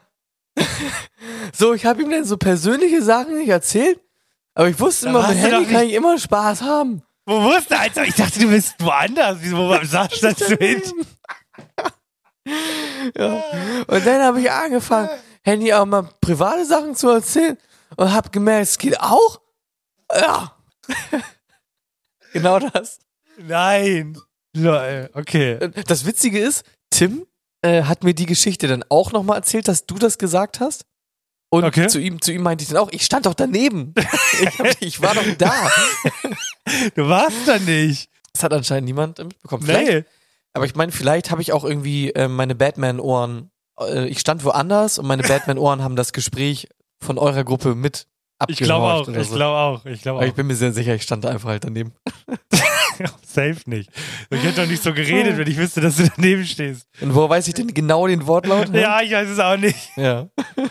so, ich habe ihm dann so persönliche Sachen nicht erzählt, aber ich wusste Da immer, mit warst du Handy doch kann nicht- ich immer Spaß haben. Wo wusste Alter? Ich dachte, du bist woanders. Wieso, wo sagst du hin? Ja. Und dann habe ich angefangen, Handy auch mal private Sachen zu erzählen und habe gemerkt, es geht auch. Ja. Genau das. Nein. Lol, okay. Das Witzige ist, Tim äh, hat mir die Geschichte dann auch nochmal erzählt, dass du das gesagt hast. Und Okay. zu ihm, zu ihm meinte ich dann auch, ich stand doch daneben. ich, hab, ich war doch da. Du warst da nicht. Das hat anscheinend niemand mitbekommen. Vielleicht, Nee. aber ich meine, vielleicht habe ich auch irgendwie äh, meine Batman-Ohren, äh, ich stand woanders und meine Batman-Ohren haben das Gespräch von eurer Gruppe mit Ich glaube abgehorcht auch. oder Ich so. glaube auch. Ich glaube Aber ich auch. bin mir sehr sicher, ich stand da einfach halt daneben. Safe nicht. Ich hätte doch nicht so geredet, wenn ich wüsste, dass du daneben stehst. Und wo weiß ich denn genau den Wortlaut? ne? Ja, ich weiß es auch nicht. Ja.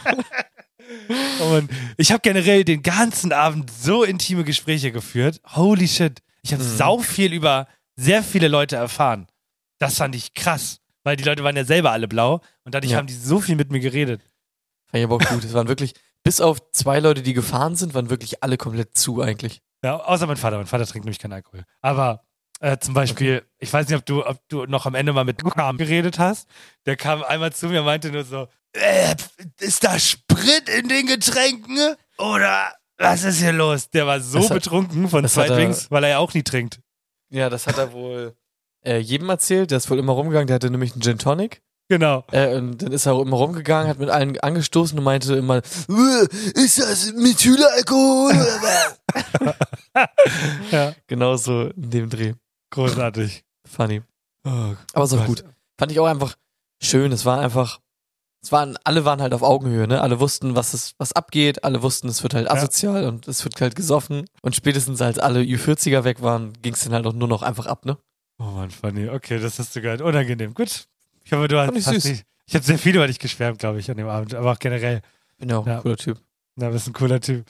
Und ich habe generell den ganzen Abend so intime Gespräche geführt. Holy shit. Ich habe Mhm. sau viel über sehr viele Leute erfahren. Das fand ich krass, weil die Leute waren ja selber alle blau und dadurch Ja. haben die so viel mit mir geredet. Fand ich aber auch gut. Es waren wirklich, bis auf zwei Leute, die gefahren sind, waren wirklich alle komplett zu eigentlich. Ja, außer mein Vater. Mein Vater trinkt nämlich keinen Alkohol. Aber Äh, zum Beispiel, okay. ich weiß nicht, ob du, ob du noch am Ende mal mit Kam geredet hast. Der kam einmal zu mir und meinte nur so, äh, ist da Sprit in den Getränken? Oder was ist hier los? Der war so hat, betrunken von zwei Drinks, weil er ja auch nie trinkt. Ja, das hat er wohl äh, jedem erzählt. Der ist wohl immer rumgegangen. Der hatte nämlich einen Gin Tonic. Genau. Äh, und dann ist er auch immer rumgegangen, hat mit allen angestoßen und meinte immer, ist das Methylalkohol? Ja. Genau so in dem Dreh. Großartig. Funny. Oh, aber so gut. Fand ich auch einfach schön. Es war einfach, es waren, alle waren halt auf Augenhöhe, ne? Alle wussten, was es, was abgeht. Alle wussten, es wird halt asozial ja. und es wird halt gesoffen. Und spätestens als alle Ü vierziger weg waren, ging es dann halt auch nur noch einfach ab, ne? Oh Mann, funny. Okay, das hast du gehört. Unangenehm. Gut. Ich hoffe, du hast, hast süß. nicht. Ich habe sehr viel über dich geschwärmt, glaube ich, an dem Abend, aber auch generell. Bin ja auch ein ja. cooler Typ. Ja, du bist ein cooler Typ.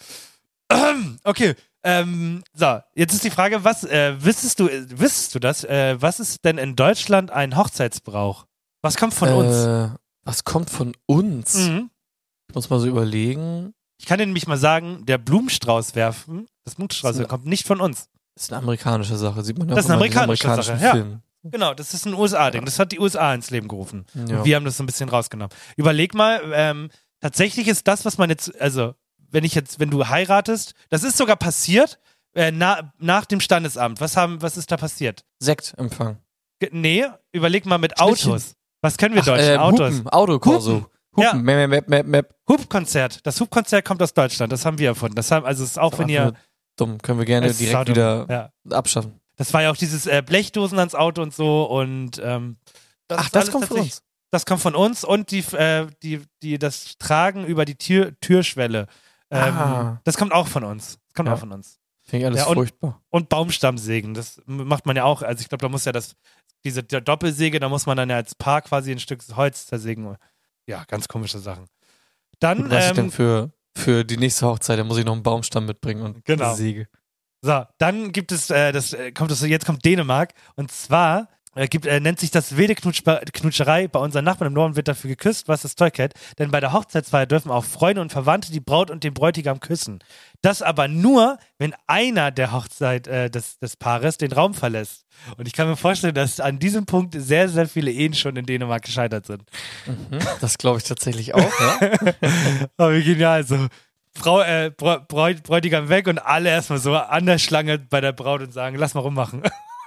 Okay, ähm, so, jetzt ist die Frage, was, äh, wissest du, wissest du das, äh, was ist denn in Deutschland ein Hochzeitsbrauch? Was kommt von äh, uns? Was kommt von uns? Mhm. Ich muss mal so überlegen. Ich kann dir nämlich mal sagen, der Blumenstrauß werfen, das Blumenstrauß das kommt nicht von uns. Das ist eine amerikanische Sache, sieht man ja auch das ist eine amerikanische amerikanischen Sache, Filmen. Ja. Genau, das ist ein U S A-Ding. Ja. Das hat die U S A ins Leben gerufen. Ja. Und wir haben das so ein bisschen rausgenommen. Überleg mal, ähm, tatsächlich ist das, was man jetzt, also, wenn ich jetzt, wenn du heiratest, das ist sogar passiert, äh, na, nach dem Standesamt. Was haben, was ist da passiert? Sektempfang. Ge- nee, überleg mal mit Autos. Schnittchen. Was können wir Ach, Deutschen? äh, Autos. Hupen, Autokorso. Hupen. Hupen. Ja. Map, map, map, map. Hubkonzert. Das Hubkonzert kommt aus Deutschland. Das haben wir erfunden. Das haben, also, es ist auch, wenn ihr. Dumm, können wir gerne Es ist direkt saudumm. wieder Ja. abschaffen. Das war ja auch dieses äh, Blechdosen ans Auto und so und ähm, das Ach, ist das alles kommt von tatsächlich- uns. Das kommt von uns und die, äh, die, die, das Tragen über die Tür, Türschwelle. Ähm, Ah. Das kommt auch von uns. Das kommt Ja. auch von uns. Finde ich alles Ja, und- furchtbar. Und Baumstammsägen, das macht man ja auch. Also ich glaube, da muss ja das, diese der Doppelsäge, da muss man dann ja als Paar quasi ein Stück Holz zersägen. Ja, ganz komische Sachen. Dann, Und was ich ähm, denn für, für die nächste Hochzeit, da muss ich noch einen Baumstamm mitbringen und Genau. eine Säge. So, dann gibt es, äh, das äh, kommt das, jetzt kommt Dänemark und zwar äh, gibt, äh, nennt sich das wilde Knutsch, Knutscherei. Bei unseren Nachbarn im Norden wird dafür geküsst, was das Zeug hält. Denn bei der Hochzeitsfeier dürfen auch Freunde und Verwandte die Braut und den Bräutigam küssen. Das aber nur, wenn einer der Hochzeit äh, des, des Paares den Raum verlässt. Und ich kann mir vorstellen, dass an diesem Punkt sehr, sehr viele Ehen schon in Dänemark gescheitert sind. Mhm, das glaube ich tatsächlich auch, ja. Aber wie genial, so. Frau, äh, Bräu- Bräut, Bräutigam weg und alle erstmal so an der Schlange bei der Braut und sagen, lass mal rummachen.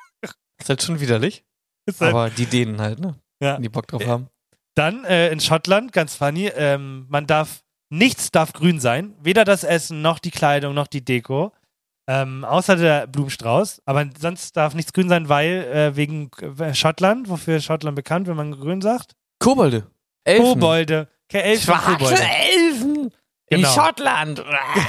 Ist halt schon widerlich. Ist halt- Aber die Dänen halt, ne? Ja. Die Bock drauf haben. Dann äh, in Schottland, ganz funny, ähm, man darf, nichts darf grün sein. Weder das Essen, noch die Kleidung, noch die Deko. Ähm, außer der Blumenstrauß. Aber sonst darf nichts grün sein, weil äh, wegen äh, Schottland, wofür ist Schottland bekannt, wenn man grün sagt? Kobolde. Elfen. Kobolde. Okay, Elfen, Schwarze Kobolde. Elfen. Genau. In Schottland.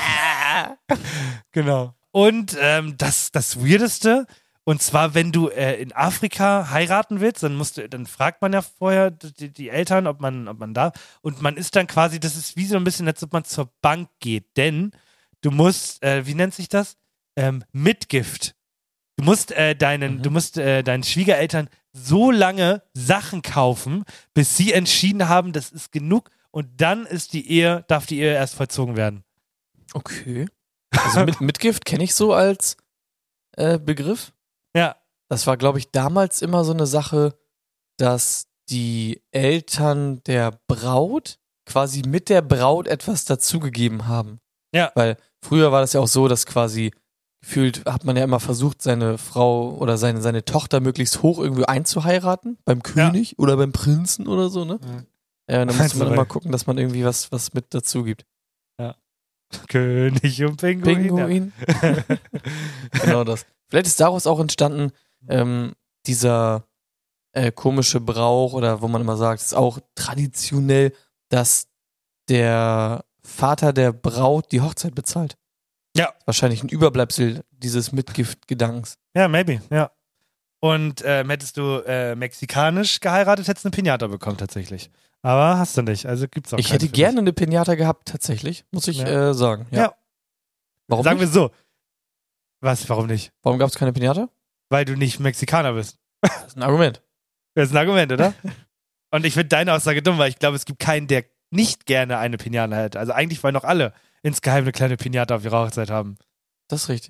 Genau. Und ähm, das, das Weirdeste, und zwar, wenn du äh, in Afrika heiraten willst, dann musst du, dann fragt man ja vorher die, die Eltern, ob man, ob man darf. Und man ist dann quasi, das ist wie so ein bisschen, als ob man zur Bank geht. Denn du musst, äh, wie nennt sich das? Ähm, Mitgift. Du musst äh, deinen, Mhm. du musst äh, deinen Schwiegereltern so lange Sachen kaufen, bis sie entschieden haben, das ist genug. Und dann ist die Ehe, darf die Ehe erst vollzogen werden. Okay. Also mit, Mitgift kenne ich so als äh, Begriff. Ja. Das war, glaube ich, damals immer so eine Sache, dass die Eltern der Braut quasi mit der Braut etwas dazugegeben haben. Ja. Weil früher war das ja auch so, dass quasi gefühlt hat man ja immer versucht, seine Frau oder seine, seine Tochter möglichst hoch irgendwie einzuheiraten. Beim König oder beim Prinzen oder so, ne? Mhm. Ja, und dann musste man Also, immer gucken, dass man irgendwie was, was mit dazu gibt. König und Pinguin. Pinguin. Genau das. Vielleicht ist daraus auch entstanden, ähm, dieser äh, komische Brauch oder wo man immer sagt, es ist auch traditionell, dass der Vater der Braut die Hochzeit bezahlt. Ja. Wahrscheinlich ein Überbleibsel dieses Mitgift-Gedankens. Ja, maybe, ja. Und ähm, hättest du äh, mexikanisch geheiratet, hättest du eine Pinata bekommen tatsächlich. Aber hast du nicht, also gibt's auch Ich keine hätte für gerne eine Pinata gehabt, tatsächlich, muss ich Ja. äh, sagen. Ja. Ja. Warum Sagen nicht? wir so. Was, warum nicht? Warum gab es keine Pinata? Weil du nicht Mexikaner bist. Das ist ein Argument. Das ist ein Argument, oder? Und ich finde deine Aussage dumm, weil ich glaube, es gibt keinen, der nicht gerne eine Pinata hätte. Also eigentlich wollen doch alle insgeheim eine kleine Pinata auf ihrer Hochzeit haben. Das ist richtig.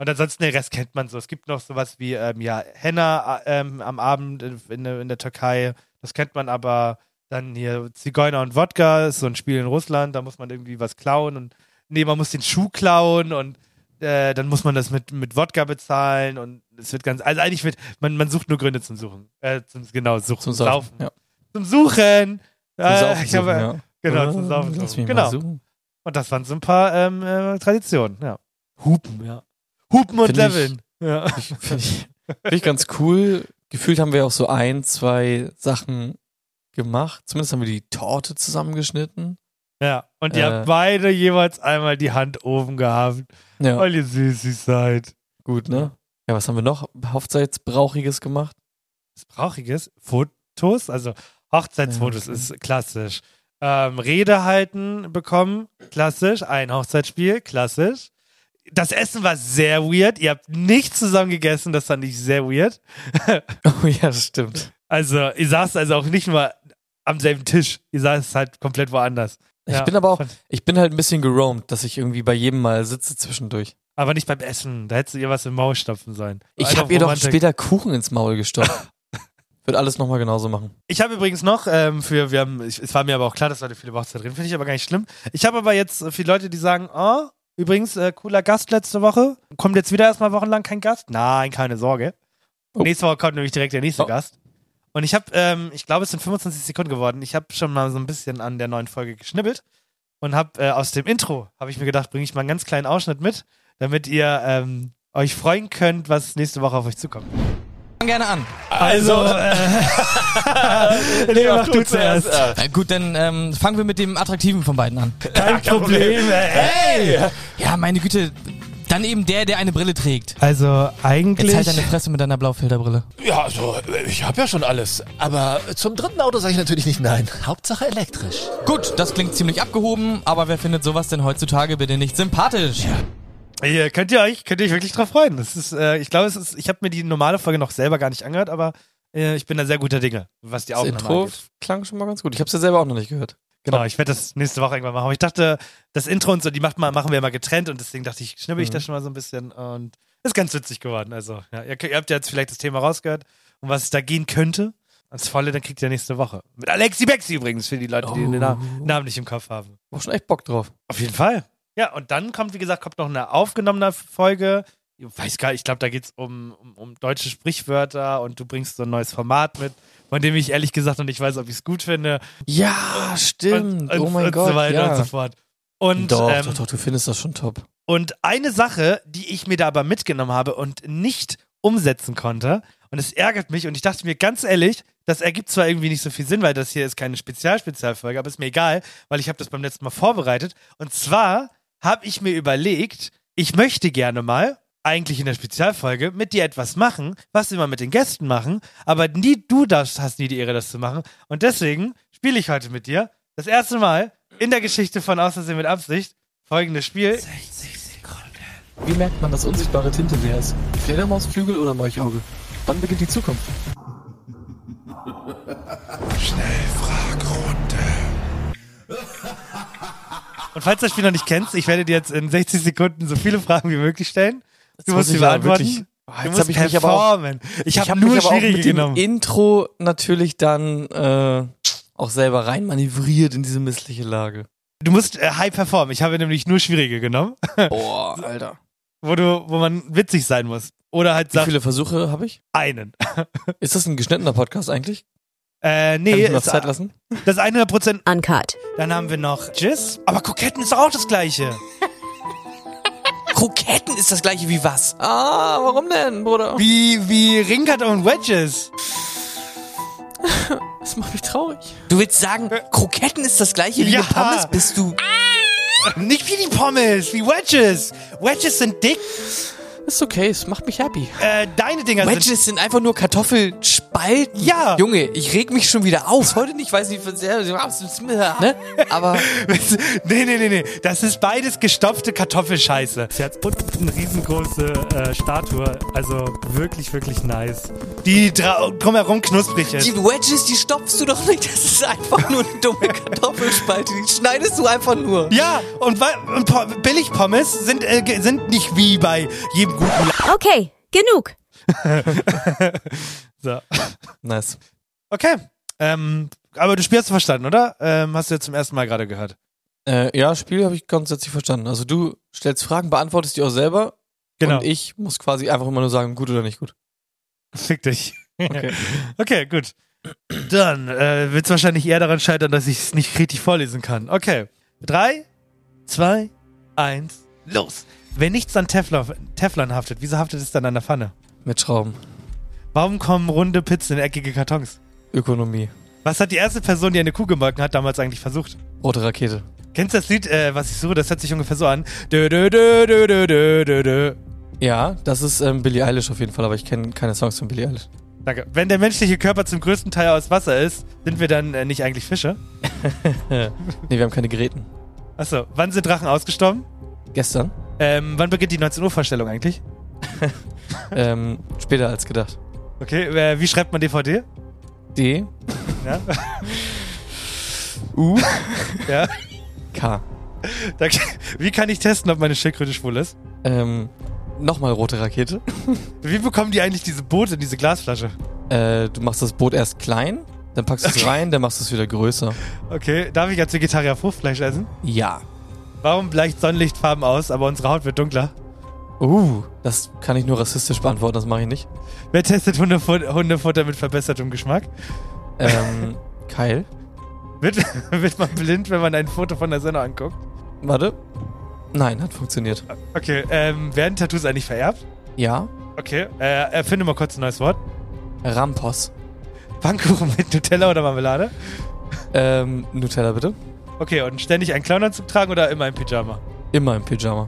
Und ansonsten den Rest kennt man so. Es gibt noch sowas wie, ähm, ja, Henna ähm, am Abend in, in, in der Türkei. Das kennt man aber. Dann hier Zigeuner und Wodka ist so ein Spiel in Russland. Da muss man irgendwie was klauen. Und nee, man muss den Schuh klauen und äh, dann muss man das mit, mit Wodka bezahlen. Und es wird ganz, also eigentlich wird, man, man sucht nur Gründe zum Suchen. Äh, zum, genau, suchen, Zum zum Saufen. Saufen. Ja. Zum Suchen. Zum Äh, Saufen ich habe, suchen, ja. Genau, zum Saufen Lass suchen. mich Genau. mal suchen. Und das waren so ein paar ähm, äh, Traditionen, ja. Hupen, ja. Hupen und Find Leveln. Ja. Finde ich, find ich ganz cool. Gefühlt haben wir auch so ein, zwei Sachen gemacht. Zumindest haben wir die Torte zusammengeschnitten. Ja, und ihr Äh. habt beide jeweils einmal die Hand oben gehabt, Ja, weil ihr süß seid. gut, ne? Ja, was haben wir noch Hochzeitsbrauchiges gemacht? Was Brauchiges? Fotos, also Hochzeitsfotos Ja, okay. ist klassisch. Ähm, Rede halten bekommen, klassisch. Ein Hochzeitsspiel, klassisch. Das Essen war sehr weird. Ihr habt nicht zusammen gegessen, das fand ich sehr weird. Oh ja, das stimmt. Also, ihr saßt also auch nicht nur am selben Tisch. Ihr saßt halt komplett woanders. Ich Ja, bin aber auch, fand- ich bin halt ein bisschen geroamt, dass ich irgendwie bei jedem mal sitze zwischendurch. Aber nicht beim Essen. Da hättest du ihr was im Maul stopfen sollen. Ich Einfach habe ihr doch Romantik. später Kuchen ins Maul gestopft. Wird alles nochmal genauso machen. Ich habe übrigens noch, ähm, für, wir haben, ich, es war mir aber auch klar, dass heute viele Hochzeit drin, finde ich aber gar nicht schlimm. Ich habe aber jetzt viele Leute, die sagen, oh, übrigens, äh, cooler Gast letzte Woche. Kommt jetzt wieder erstmal wochenlang kein Gast? Nein, keine Sorge. Oh. Nächste Woche kommt nämlich direkt der nächste Oh. Gast. Und ich habe, ähm, ich glaube, es sind fünfundzwanzig Sekunden geworden. Ich habe schon mal so ein bisschen an der neuen Folge geschnibbelt und habe äh, aus dem Intro, habe ich mir gedacht, bringe ich mal einen ganz kleinen Ausschnitt mit, damit ihr ähm, euch freuen könnt, was nächste Woche auf euch zukommt. Fang gerne an. Also, äh, nee, mach du zuerst. Na gut, dann ähm, fangen wir mit dem Attraktiven von beiden an. Kein Problem. Hey! Ja, meine Güte. Dann eben der, der eine Brille trägt. Also eigentlich. Jetzt halt deine Fresse mit deiner Blaufilterbrille. Ja, also, ich habe ja schon alles. Aber zum dritten Auto sage ich natürlich nicht nein. Hauptsache elektrisch. Gut, das klingt ziemlich abgehoben, aber wer findet sowas denn heutzutage bitte nicht sympathisch? Hier, könnt ihr euch, könnt ihr euch wirklich drauf freuen. Das ist, äh, ich glaube, es ist, ich habe mir die normale Folge noch selber gar nicht angehört, aber äh, ich bin da sehr guter Dinge, was die Das Aufnahme Intro angeht. klang schon mal ganz gut. Ich habe es ja selber auch noch nicht gehört. Genau, ich werde das nächste Woche irgendwann machen. Aber ich dachte, das Intro und so, die macht mal, machen wir immer getrennt und deswegen dachte ich, schnibbel ich Mhm. das schon mal so ein bisschen und ist ganz witzig geworden. Also, ja, ihr, ihr habt ja jetzt vielleicht das Thema rausgehört, um was es da gehen könnte. Als Volle, dann kriegt ihr nächste Woche. Mit Alexi Bexi übrigens, für die Leute, die den Na- Namen nicht im Kopf haben. War schon echt Bock drauf. Auf jeden Fall. Ja, und dann kommt, wie gesagt, kommt noch eine aufgenommene Folge. Ich weiß gar nicht, ich glaube, da geht es um, um, um deutsche Sprichwörter und du bringst so ein neues Format mit, von dem ich ehrlich gesagt noch nicht weiß, ob ich es gut finde. Ja, stimmt. Und, und, oh mein und Gott, so weiter ja. und so fort. Und, doch, ähm, doch, doch, du findest das schon top. und eine Sache, die ich mir da aber mitgenommen habe und nicht umsetzen konnte, und es ärgert mich, und ich dachte mir ganz ehrlich, das ergibt zwar irgendwie nicht so viel Sinn, weil das hier ist keine Spezial-Spezialfolge, aber ist mir egal, weil ich habe das beim letzten Mal vorbereitet. Und zwar habe ich mir überlegt, ich möchte gerne mal, eigentlich in der Spezialfolge, mit dir etwas machen, was wir mal mit den Gästen machen, aber nie du darfst, hast nie die Ehre, das zu machen. Und deswegen spiele ich heute mit dir das erste Mal in der Geschichte von Außersehen mit Absicht folgendes Spiel. Wie merkt man, dass unsichtbare Tinte leer ist? Fledermausflügel oder Molchauge? Wann beginnt die Zukunft? Und falls du das Spiel noch nicht kennst, ich werde dir jetzt in sechzig Sekunden so viele Fragen wie möglich stellen. Du Jetzt musst muss sie ich ja beantworten. wirklich- Oh, Du jetzt musst hab ich mich aber auch- performen. Ich, habe hab nur mich aber auch schwierige mit dem genommen. Intro natürlich dann äh, auch selber rein manövriert in diese missliche Lage. Du musst äh, high performen. Ich habe nämlich nur schwierige genommen, Boah, Alter. wo du, wo man witzig sein muss. Oder halt Wie sagt, viele Versuche habe ich? einen. Ist das ein geschnittener Podcast eigentlich? Äh, Kann nee, ich mir noch ist, Zeit lassen? das ist hundert Prozent. Uncut. Dann haben wir noch Jizz. Aber Koketten ist doch auch das Gleiche. Kroketten ist das gleiche wie was? Ah, warum denn, Bruder? Wie, wie Ringkat und Wedges. Das macht mich traurig. Du willst sagen, Kroketten ist das gleiche wie Ja. eine Pommes? Bist du... Nicht wie die Pommes, wie Wedges. Wedges sind dick. Ist okay, es macht mich happy. Äh, deine Dinger sind... Wedges sind einfach nur Kartoffelspalten. Ja. Junge, ich reg mich schon wieder aus. Heute nicht, weiß nicht, ne? Aber nee, nee, nee, nee. Das ist beides gestopfte Kartoffelscheiße. Sie hat unten eine riesengroße äh, Statue. Also wirklich, wirklich nice. Die dra- drumherum knusprig ist. Die Wedges, die stopfst du doch nicht. Das ist einfach nur eine dumme Kartoffelspalte. Die schneidest du einfach nur. Ja, und, weil, und po- Billigpommes sind, äh, ge- sind nicht wie bei jedem guten La- Okay, genug. So. Nice. Okay. Ähm, aber du Spiel hast du verstanden, oder? Ähm, hast du jetzt zum ersten Mal gerade gehört. Äh, ja, Spiel habe ich grundsätzlich verstanden. Also du stellst Fragen, beantwortest die auch selber. Genau. Und ich muss quasi einfach immer nur sagen, gut oder nicht gut. Fick dich. Okay. Okay, gut. Dann äh, wird es wahrscheinlich eher daran scheitern, dass ich es nicht richtig vorlesen kann. Okay. Drei, zwei, eins, los. Wenn nichts an Teflon, Teflon haftet, wieso haftet es dann an der Pfanne? Mit Schrauben. Warum kommen runde Pizzen in eckige Kartons? Ökonomie. Was hat die erste Person, die eine Kuh gemolken hat, damals eigentlich versucht? Rote Rakete. Kennst du das Lied, äh, was ich suche? Das hört sich ungefähr so an. Dö, dö, dö, dö, dö, dö, dö, dö. Ja, das ist ähm, Billie Eilish auf jeden Fall, aber ich kenne keine Songs von Billie Eilish. Danke. Wenn der menschliche Körper zum größten Teil aus Wasser ist, sind wir dann äh, nicht eigentlich Fische? Nee, wir haben keine Geräten. Achso, wann sind Drachen ausgestorben? Gestern? Ähm, wann beginnt die neunzehn Uhr Vorstellung eigentlich? ähm, später als gedacht. Okay, äh, wie schreibt man D V D? D. Ja. U. Ja. K. Danke. Wie kann ich testen, ob meine Schildkröte schwul ist? Ähm, nochmal rote Rakete. Wie bekommen die eigentlich diese Boote in diese Glasflasche? Äh, du machst das Boot erst klein, dann packst du es Okay. rein, dann machst du es wieder größer. Okay, darf ich als Vegetarier Fruchtfleisch essen? Ja. Warum bleicht Sonnenlichtfarben aus, aber unsere Haut wird dunkler? Uh, das kann ich nur rassistisch beantworten, das mache ich nicht. Wer testet Hundefutter, Hundefutter mit verbessertem Geschmack? Ähm, Keil. Wird, wird man blind, wenn man ein Foto von der Sonne anguckt? Warte. Nein, hat funktioniert. Okay, ähm, werden Tattoos eigentlich vererbt? Ja. Okay, äh, erfinde mal kurz ein neues Wort. Rampos. Pfannkuchen mit Nutella oder Marmelade? Ähm, Nutella bitte. Okay, und ständig einen Clownanzug tragen oder immer im Pyjama? Immer im Pyjama.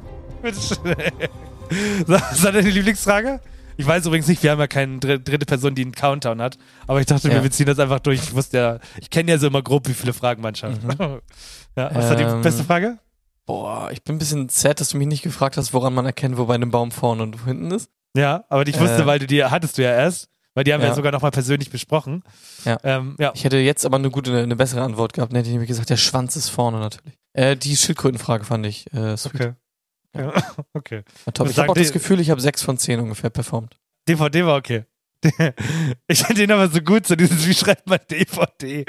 Was ist deine Lieblingsfrage? Ich weiß übrigens nicht, wir haben ja keine dr- dritte Person, die einen Countdown hat. Aber ich dachte Ja. mir, wir ziehen das einfach durch. Ich wusste ja, ich kenne ja so immer grob, wie viele Fragen man schafft. Mhm. Ja, was ist Ähm, die beste Frage? Boah, ich bin ein bisschen sad, dass du mich nicht gefragt hast, woran man erkennt, wo bei einem Baum vorne und hinten ist. Ja, aber ich wusste, äh, weil du die hattest du ja erst. Weil die haben wir ja. ja sogar nochmal persönlich besprochen. Ja. Ähm, ja. Ich hätte jetzt aber eine gute, eine bessere Antwort gehabt. Dann hätte ich nämlich gesagt, der Schwanz ist vorne natürlich. Äh, die Schildkrötenfrage fand ich äh, sweet. Okay. Ja, okay. War top. Was Ich habe auch sagt das die- Gefühl, ich habe sechs von zehn ungefähr performt. D V D war okay. Ich fand den aber so gut, so dieses, wie schreibt man D V D?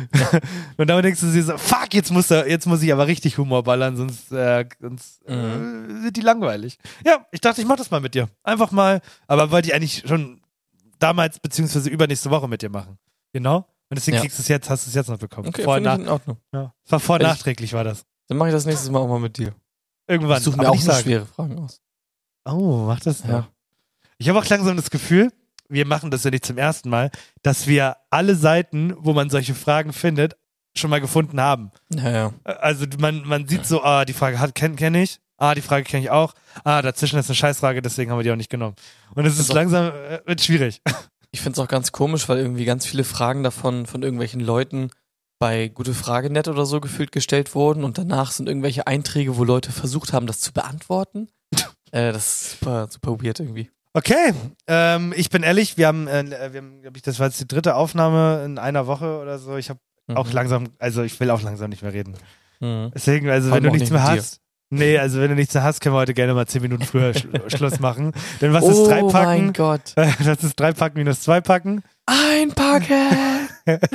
Und dann denkst du dir so, fuck, jetzt muss, er, jetzt muss ich aber richtig Humor ballern, sonst, äh, sonst Mhm. äh, wird die langweilig. Ja, ich dachte, ich mach das mal mit dir. Einfach mal, aber wollte ich eigentlich schon damals, beziehungsweise übernächste Woche mit dir machen. Genau? Und deswegen Ja. kriegst du es jetzt, hast du es jetzt noch bekommen. Okay, vor finde nach, ich in Ordnung. ja. War vor Ich- nachträglich war das. Dann mache ich das nächstes Mal auch mal mit dir. Irgendwann. Ich suche mir aber auch nicht nur sagen. schwere Fragen aus. Oh, mach das doch. Ja. Ich habe auch langsam das Gefühl, wir machen das ja nicht zum ersten Mal, dass wir alle Seiten, wo man solche Fragen findet, schon mal gefunden haben. Ja, ja. Also man, man sieht so, ah, die Frage hat kenne kenn ich, ah, die Frage kenne ich auch, ah, dazwischen ist eine Scheißfrage, deswegen haben wir die auch nicht genommen. Und es ist Das ist auch- langsam, äh, wird schwierig. Ich finde es auch ganz komisch, weil irgendwie ganz viele Fragen davon von irgendwelchen Leuten bei Gute Frage Net oder so gefühlt gestellt wurden und danach sind irgendwelche Einträge, wo Leute versucht haben, das zu beantworten. äh, das ist super, super weird irgendwie. Okay, ähm, ich bin ehrlich, wir haben, äh, wir haben, glaub ich, das war jetzt die dritte Aufnahme in einer Woche oder so. Ich habe Mhm. auch langsam, also ich will auch langsam nicht mehr reden. Mhm. Deswegen, also Vor wenn du allem auch nichts nicht mehr mit hast, nee, also wenn du nichts mehr hast, können wir heute gerne mal zehn Minuten früher sch Schluss machen. Denn was ist oh drei Packen? mein Gott. Das ist drei Packen minus zwei Packen. Einpacken!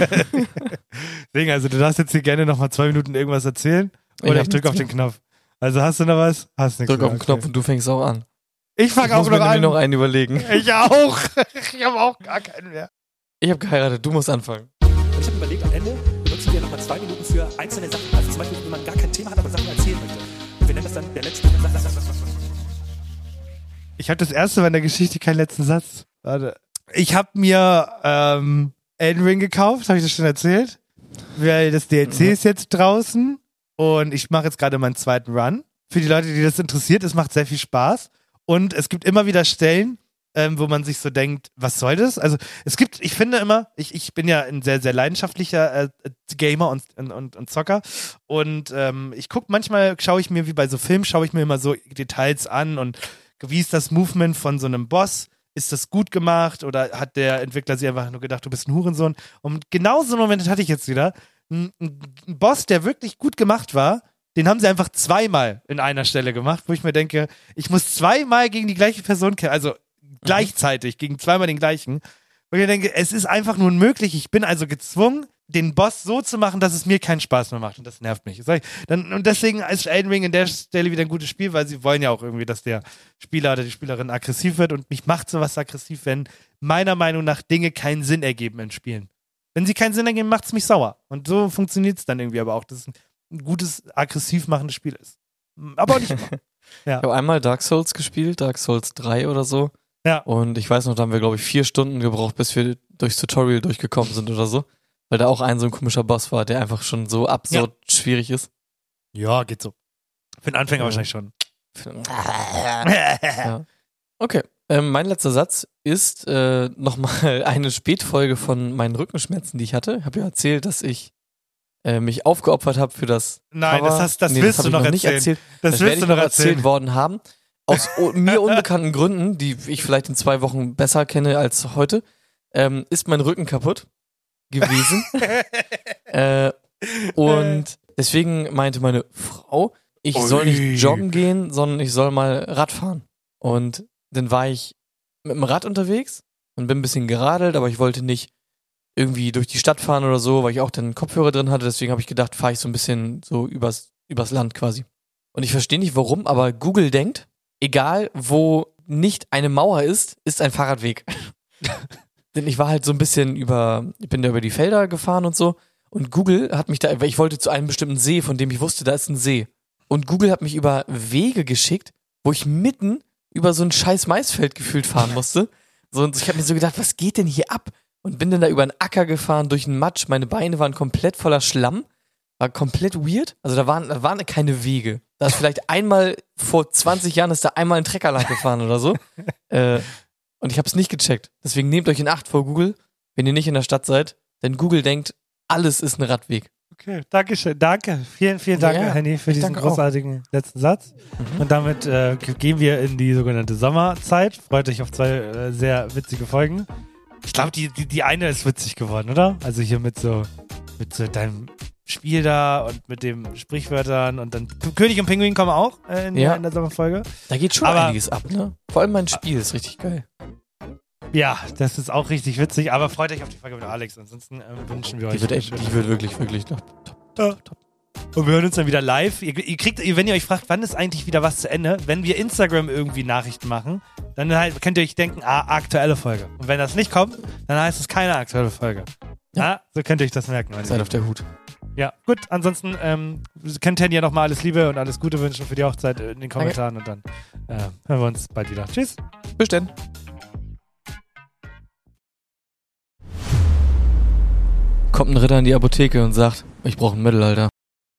Deswegen, also du darfst jetzt hier gerne nochmal zwei Minuten irgendwas erzählen. Oder hab ich, drück nichts auf den Knopf. Also hast du noch was? Hast nichts Drück auf mehr, den Knopf okay. und du fängst auch an. Ich fang Ich auch muss noch mir nämlich an. noch einen überlegen. Ich auch. Ich habe auch gar keinen mehr. Ich habe geheiratet, du musst anfangen. Und ich habe überlegt, am Ende benutzen wir nochmal zwei Minuten für einzelne Sachen. Also zum Beispiel, wenn man gar kein Thema hat, aber Sachen erzählen möchte. Und wir nennen das dann der letzte Satz. Ich habe das erste Mal in der Geschichte keinen letzten Satz. Warte. Ich habe mir ähm, Elden Ring gekauft, habe ich das schon erzählt? Weil das D L C Mhm. ist jetzt draußen und ich mache jetzt gerade meinen zweiten Run. Für die Leute, die das interessiert, es macht sehr viel Spaß. Und es gibt immer wieder Stellen, ähm, wo man sich so denkt, was soll das? Also es gibt, ich finde immer, ich, ich bin ja ein sehr, sehr leidenschaftlicher äh, Gamer und, und, und Zocker und ähm, ich gucke manchmal, schaue ich mir wie bei so Filmen, schaue ich mir immer so Details an und wie ist das Movement von so einem Boss? Ist das gut gemacht oder hat der Entwickler sich einfach nur gedacht, du bist ein Hurensohn? Und genau so einen Moment hatte ich jetzt wieder. Ein, ein Boss, der wirklich gut gemacht war, den haben sie einfach zweimal in einer Stelle gemacht, wo ich mir denke, ich muss zweimal gegen die gleiche Person kämpfen, also gleichzeitig gegen zweimal den gleichen. Und ich denke, es ist einfach nur unmöglich. Ich bin also gezwungen, den Boss so zu machen, dass es mir keinen Spaß mehr macht. Und das nervt mich. Dann, und deswegen ist Elden Ring an der Stelle wieder ein gutes Spiel, weil sie wollen ja auch irgendwie, dass der Spieler oder die Spielerin aggressiv wird. Und mich macht sowas aggressiv, wenn meiner Meinung nach Dinge keinen Sinn ergeben in Spielen. Wenn sie keinen Sinn ergeben, macht es mich sauer. Und so funktioniert es dann irgendwie aber auch, dass es ein gutes, aggressiv machendes Spiel ist. Aber auch nicht immer. Ja. Ich habe einmal Dark Souls gespielt, Dark Souls drei oder so. Ja. Und ich weiß noch, da haben wir, glaube ich, vier Stunden gebraucht, bis wir durchs Tutorial durchgekommen sind oder so. Weil da auch ein so ein komischer Boss war, der einfach schon so absurd ja. schwierig ist. Ja, geht so. Für den Anfänger ja. wahrscheinlich schon. Ja. Okay. Ähm, mein letzter Satz ist äh, nochmal eine Spätfolge von meinen Rückenschmerzen, die ich hatte. Ich habe ja erzählt, dass ich äh, mich aufgeopfert habe für das Nein, Cover. das, hast, das nee, willst das du noch, noch nicht erzählen. erzählt. Das, das willst werde du ich noch noch erzählen. erzählt worden haben. Aus mir unbekannten Gründen, die ich vielleicht in zwei Wochen besser kenne als heute, ähm, ist mein Rücken kaputt gewesen. äh, und deswegen meinte meine Frau, ich Ui. soll nicht joggen gehen, sondern ich soll mal Rad fahren. Und dann war ich mit dem Rad unterwegs und bin ein bisschen geradelt, aber ich wollte nicht irgendwie durch die Stadt fahren oder so, weil ich auch den Kopfhörer drin hatte. Deswegen habe ich gedacht, fahre ich so ein bisschen so übers, übers Land quasi. Und ich verstehe nicht warum, aber Google denkt, egal wo nicht eine Mauer ist, ist ein Fahrradweg. Denn ich war halt so ein bisschen über, ich bin da über die Felder gefahren und so. Und Google hat mich da, ich wollte zu einem bestimmten See, von dem ich wusste, da ist ein See. Und Google hat mich über Wege geschickt, wo ich mitten über so ein scheiß Maisfeld gefühlt fahren musste. So, und ich habe mir so gedacht, was geht denn hier ab? Und bin dann da über einen Acker gefahren, durch einen Matsch. Meine Beine waren komplett voller Schlamm. War komplett weird. Also da waren, da waren keine Wege. Da ist vielleicht einmal, vor zwanzig Jahren ist da einmal ein Trecker lang gefahren oder so. äh, und ich habe es nicht gecheckt. Deswegen nehmt euch in Acht vor Google, wenn ihr nicht in der Stadt seid. Denn Google denkt, alles ist ein Radweg. Okay, danke schön. Danke. Vielen, vielen Dank, ja, Henny, für diesen großartigen auch. letzten Satz. Mhm. Und damit äh, gehen wir in die sogenannte Sommerzeit. Freut euch auf zwei äh, sehr witzige Folgen. Ich glaube, die, die, die eine ist witzig geworden, oder? Also hier mit so, mit so deinem Spiel da und mit den Sprichwörtern und dann König und Pinguin kommen auch äh, in, ja. in der Sommerfolge. Da geht schon aber einiges ab, ne? Vor allem mein Spiel ist richtig geil. Ja, das ist auch richtig witzig, aber freut euch auf die Folge mit Alex. Ansonsten ähm, wünschen wir euch. Die wird, echt, die wird wirklich, wirklich top, top, top. Und wir hören uns dann wieder live. Ihr, ihr kriegt, wenn ihr euch fragt, wann ist eigentlich wieder was zu Ende, wenn wir Instagram irgendwie Nachrichten machen, dann halt könnt ihr euch denken, ah, aktuelle Folge. Und wenn das nicht kommt, dann heißt es keine aktuelle Folge. Ja, ah, so könnt ihr euch das merken. Seid auf der Hut. Ja, gut. Ansonsten ähm, könnt ihr ja nochmal alles Liebe und alles Gute wünschen für die Hochzeit in den Kommentaren. Okay. Und dann äh, hören wir uns bald wieder. Tschüss. Bis dann. Kommt ein Ritter in die Apotheke und sagt, ich brauche ein Mittel, Alter.